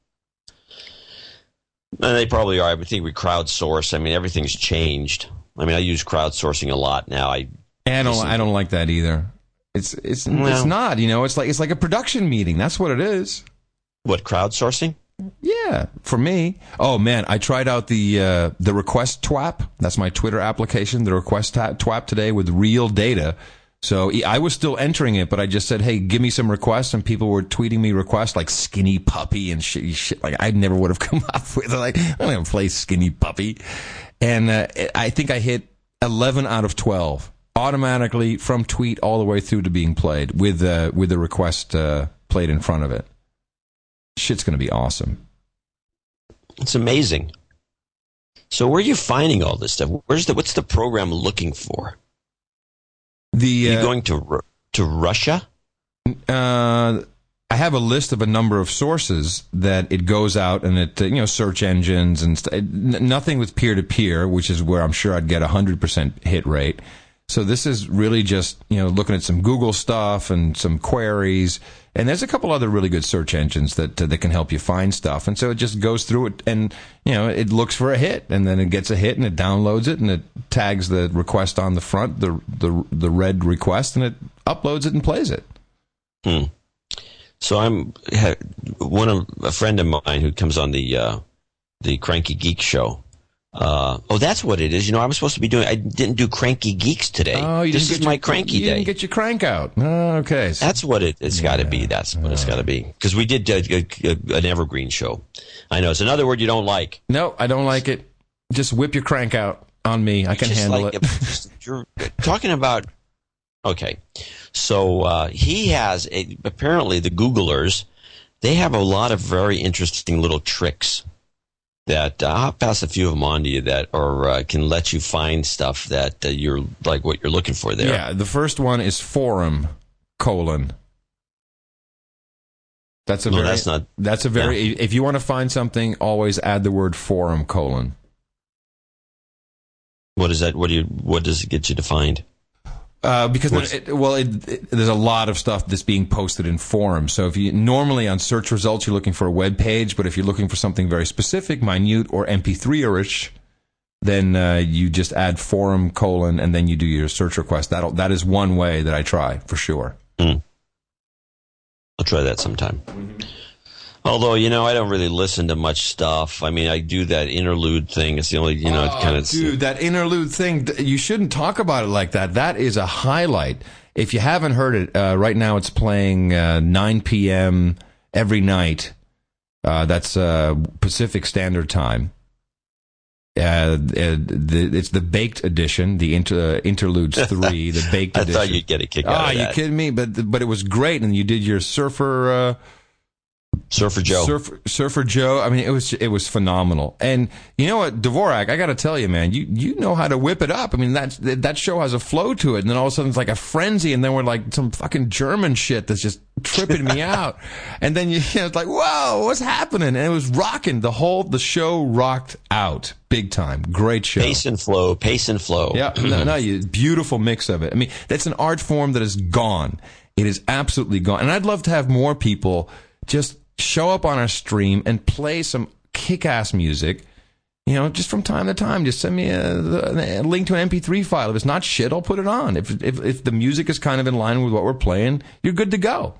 And they probably are. I would think we crowdsource. I mean, everything's changed. I mean, I use crowdsourcing a lot now. I don't like that either. It's not. It's like a production meeting. That's what it is. What, crowdsourcing? Yeah, for me. Oh man, I tried out the Request Twap. That's my Twitter application. The Request Twap today with real data. So I was still entering it, but I just said, "Hey, give me some requests," and people were tweeting me requests like "skinny puppy" and shit. Like I never would have come up with. Like I'm gonna play "skinny puppy," and I think I hit 11 out of 12 automatically from tweet all the way through to being played with the request played in front of it. Shit's gonna be awesome. It's amazing. So where are you finding all this stuff? What's the program looking for? Are you going to Russia? I have a list of a number of sources that it goes out and it, search engines and nothing with peer-to-peer, which is where I'm sure I'd get 100% hit rate. So this is really just, looking at some Google stuff and some queries. And there's a couple other really good search engines that can help you find stuff. And so it just goes through it and, it looks for a hit and then it gets a hit and it downloads it and it tags the request on the front, the red request, and it uploads it and plays it. So a friend of mine who comes on the Cranky Geek show. That's what it is. I was supposed to be doing. I didn't do Cranky Geeks today. Oh, this is my cranky day. You didn't get your crank out. Oh, okay. That's what it's got to be. That's what it's got to be. Because we did an evergreen show. I know it's another word you don't like. No, I don't like it. Just whip your crank out on me. I can handle it. You're talking about. Okay, so he has apparently the Googlers. They have a lot of very interesting little tricks. That I'll pass a few of them on to you that can let you find stuff that you're like what you're looking for there. Yeah, the first one is forum : That's a very. If you want to find something, always add the word forum : What is that? What does it get you to find? Because there's a lot of stuff that's being posted in forums. So if you normally on search results you're looking for a web page, but if you're looking for something very specific, minute or MP3-ish, then you just add forum : and then you do your search request. That is one way that I try for sure. I'll try that sometime. Although, I don't really listen to much stuff. I mean, I do that interlude thing. It's the only, kind of... Dude, that interlude thing, you shouldn't talk about it like that. That is a highlight. If you haven't heard it, right now it's playing 9 p.m. every night. That's Pacific Standard Time. It's the Baked Edition, the Interludes 3, the Baked Edition. I thought you'd get a kick out of that. Are you kidding me? But it was great, and you did your Surfer Joe. Surfer Joe. I mean, it was phenomenal. And you know what, Dvorak, I got to tell you, man, you know how to whip it up. I mean, that show has a flow to it, and then all of a sudden it's like a frenzy, and then we're like some fucking German shit that's just tripping me out. And then it's like, whoa, what's happening? And it was rocking. The show rocked out big time. Great show. Pace and flow. Yeah, beautiful mix of it. I mean, that's an art form that is gone. It is absolutely gone. And I'd love to have more people just show up on our stream and play some kick-ass music, just from time to time. Just send me a link to an MP3 file. If it's not shit, I'll put it on. If the music is kind of in line with what we're playing, you're good to go.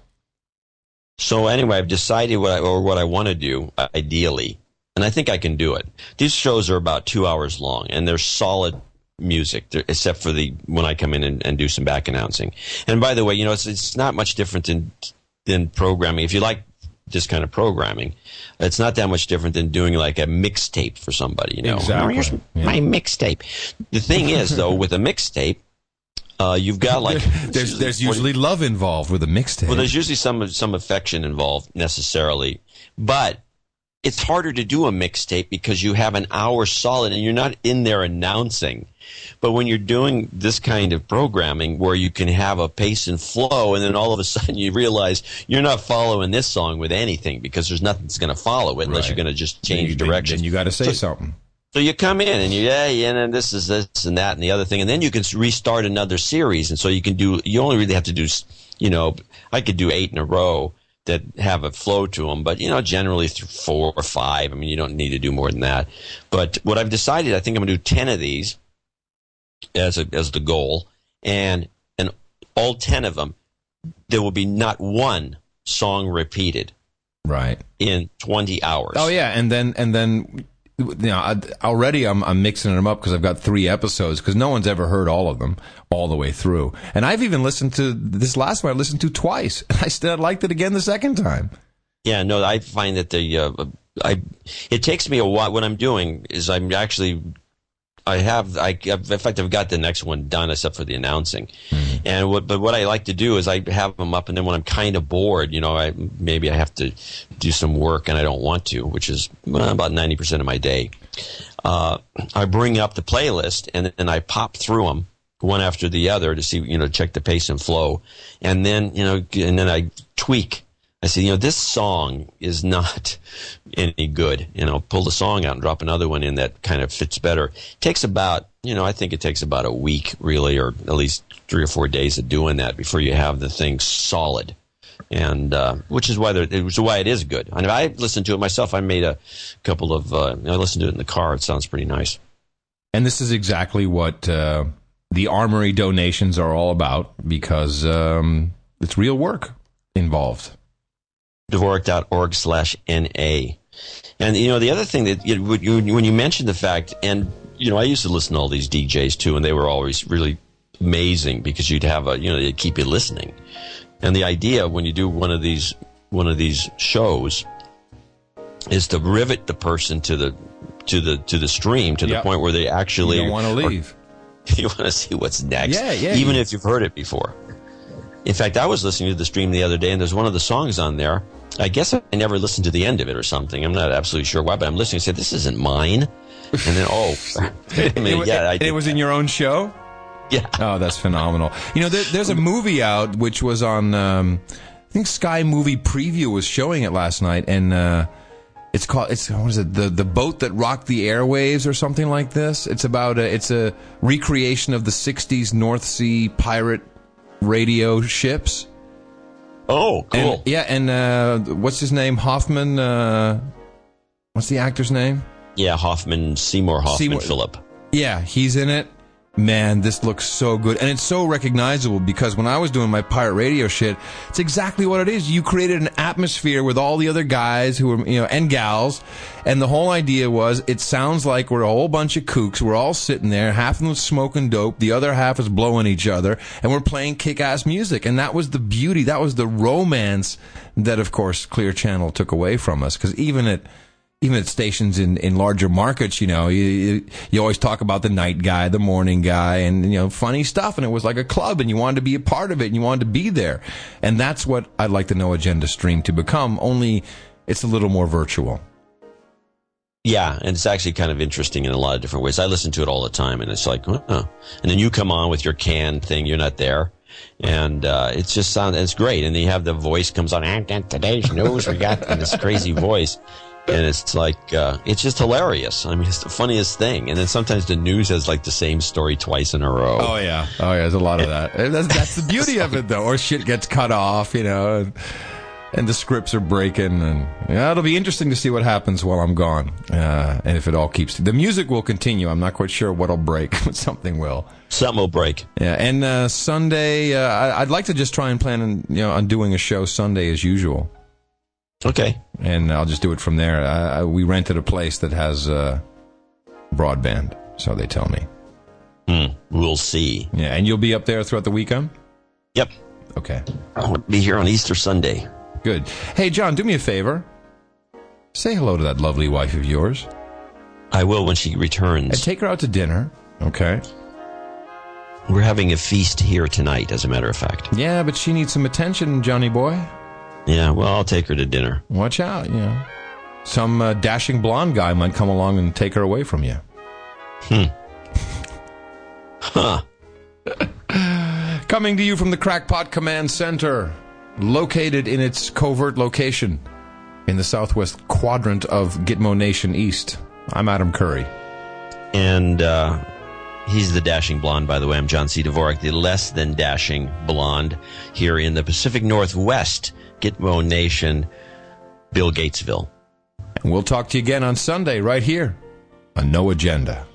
So anyway, I've decided what I want to do, ideally, and I think I can do it. These shows are about 2 hours long, and they're solid music, except for when I come in and do some back announcing. And by the way, it's not much different than programming. If you like this kind of programming, it's not that much different than doing like a mixtape for somebody. Exactly. Here's my mixtape. The thing is, though, with a mixtape, you've got like there's usually love involved with a mixtape. Well, there's usually some affection involved necessarily, but it's harder to do a mixtape because you have an hour solid and you're not in there announcing. But when you're doing this kind of programming where you can have a pace and flow, and then all of a sudden you realize you're not following this song with anything because there's nothing that's going to follow it unless you're going to just change direction. Then you got to say something. So you come in and and this is this and that and the other thing, and then you can restart another series. And so you only really have to do, I could do 8 in a row that have a flow to them, but generally 4 or 5. I mean, you don't need to do more than that. But what I've decided, I think I'm going to do 10 of these as the goal, and all 10 of them, there will be not one song repeated. Right. In 20 hours. Oh, yeah. And then already I'm mixing them up because I've got 3 episodes because no one's ever heard all of them all the way through. And I've even listened to this last one. I listened to twice. And I still liked it again the second time. Yeah, no, I find that it takes me a while. What I'm doing is I've got the next one done except for the announcing. Mm-hmm. But what I like to do is I have them up, and then when I'm kind of bored, maybe I have to do some work and I don't want to, which is about 90% of my day. I bring up the playlist and I pop through them one after the other to see, check the pace and flow, and then I tweak. I say, this song is not any good. Pull the song out and drop another one in that kind of fits better. It takes about, I think it takes about a week, really, or at least 3 or 4 days of doing that before you have the thing solid. And which is why it is good. And I listened to it myself. I made a couple of. I listened to it in the car. It sounds pretty nice. And this is exactly what the Armory donations are all about, because it's real work involved. Dvorak.org/NA. And, the other thing that when you mentioned the fact, and, I used to listen to all these DJs too, and they were always really amazing because you'd have they'd keep you listening. And the idea when you do one of these shows is to rivet the person to the stream to the point where they actually don't want to leave. You want to see what's next, yeah, even if you've heard it before. In fact, I was listening to the stream the other day, and there's one of the songs on there. I guess I never listened to the end of it or something. I'm not absolutely sure why, but I'm listening and said, this isn't mine. And then, it was in your own show? Yeah. Oh, that's phenomenal. There's a movie out which was on, I think Sky Movie Preview was showing it last night, and it's called, what is it, the Boat That Rocked the Airwaves or something like this. It's about, it's a recreation of the 60s North Sea pirate radio ships. Oh, cool. And what's his name? Hoffman, what's the actor's name? Yeah, Seymour Hoffman Phillip. Yeah, he's in it. Man, this looks so good. And it's so recognizable because when I was doing my pirate radio shit, it's exactly what it is. You created an atmosphere with all the other guys who were, and gals. And the whole idea was it sounds like we're a whole bunch of kooks. We're all sitting there. Half of them smoking dope. The other half is blowing each other. And we're playing kick-ass music. And that was the beauty. That was the romance that, of course, Clear Channel took away from us. Because even at stations in larger markets, you always talk about the night guy, the morning guy, and, funny stuff. And it was like a club, and you wanted to be a part of it, and you wanted to be there. And that's what I'd like the No Agenda stream to become, only it's a little more virtual. Yeah, and it's actually kind of interesting in a lot of different ways. I listen to it all the time, and it's like, and then you come on with your canned thing, you're not there. And it's great. And then you have the voice comes on, and today's news, we got this crazy voice. And it's like, it's just hilarious. I mean, it's the funniest thing. And then sometimes the news has like the same story twice in a row. Oh, yeah. There's a lot of that. That's the beauty of it, though. Or shit gets cut off, and the scripts are breaking. And it'll be interesting to see what happens while I'm gone. And if it all keeps... The music will continue. I'm not quite sure what'll break, but something will. Something will break. Yeah. And Sunday, I'd like to just try and plan on doing a show Sunday as usual. Okay. And I'll just do it from there. We rented a place that has broadband, so they tell me. We'll see. Yeah, and you'll be up there throughout the weekend? Yep. Okay. I'll be here on Easter Sunday. Good. Hey, John, do me a favor. Say hello to that lovely wife of yours. I will when she returns. And take her out to dinner, okay? We're having a feast here tonight, as a matter of fact. Yeah, but she needs some attention, Johnny boy. Yeah, well, I'll take her to dinner. Watch out, Some dashing blonde guy might come along and take her away from you. Huh. Coming to you from the Crackpot Command Center, located in its covert location in the southwest quadrant of Gitmo Nation East. I'm Adam Curry. And he's the dashing blonde, by the way. I'm John C. Dvorak, the less than dashing blonde here in the Pacific Northwest, Gitmo Nation, Bill Gatesville. And we'll talk to you again on Sunday right here on No Agenda.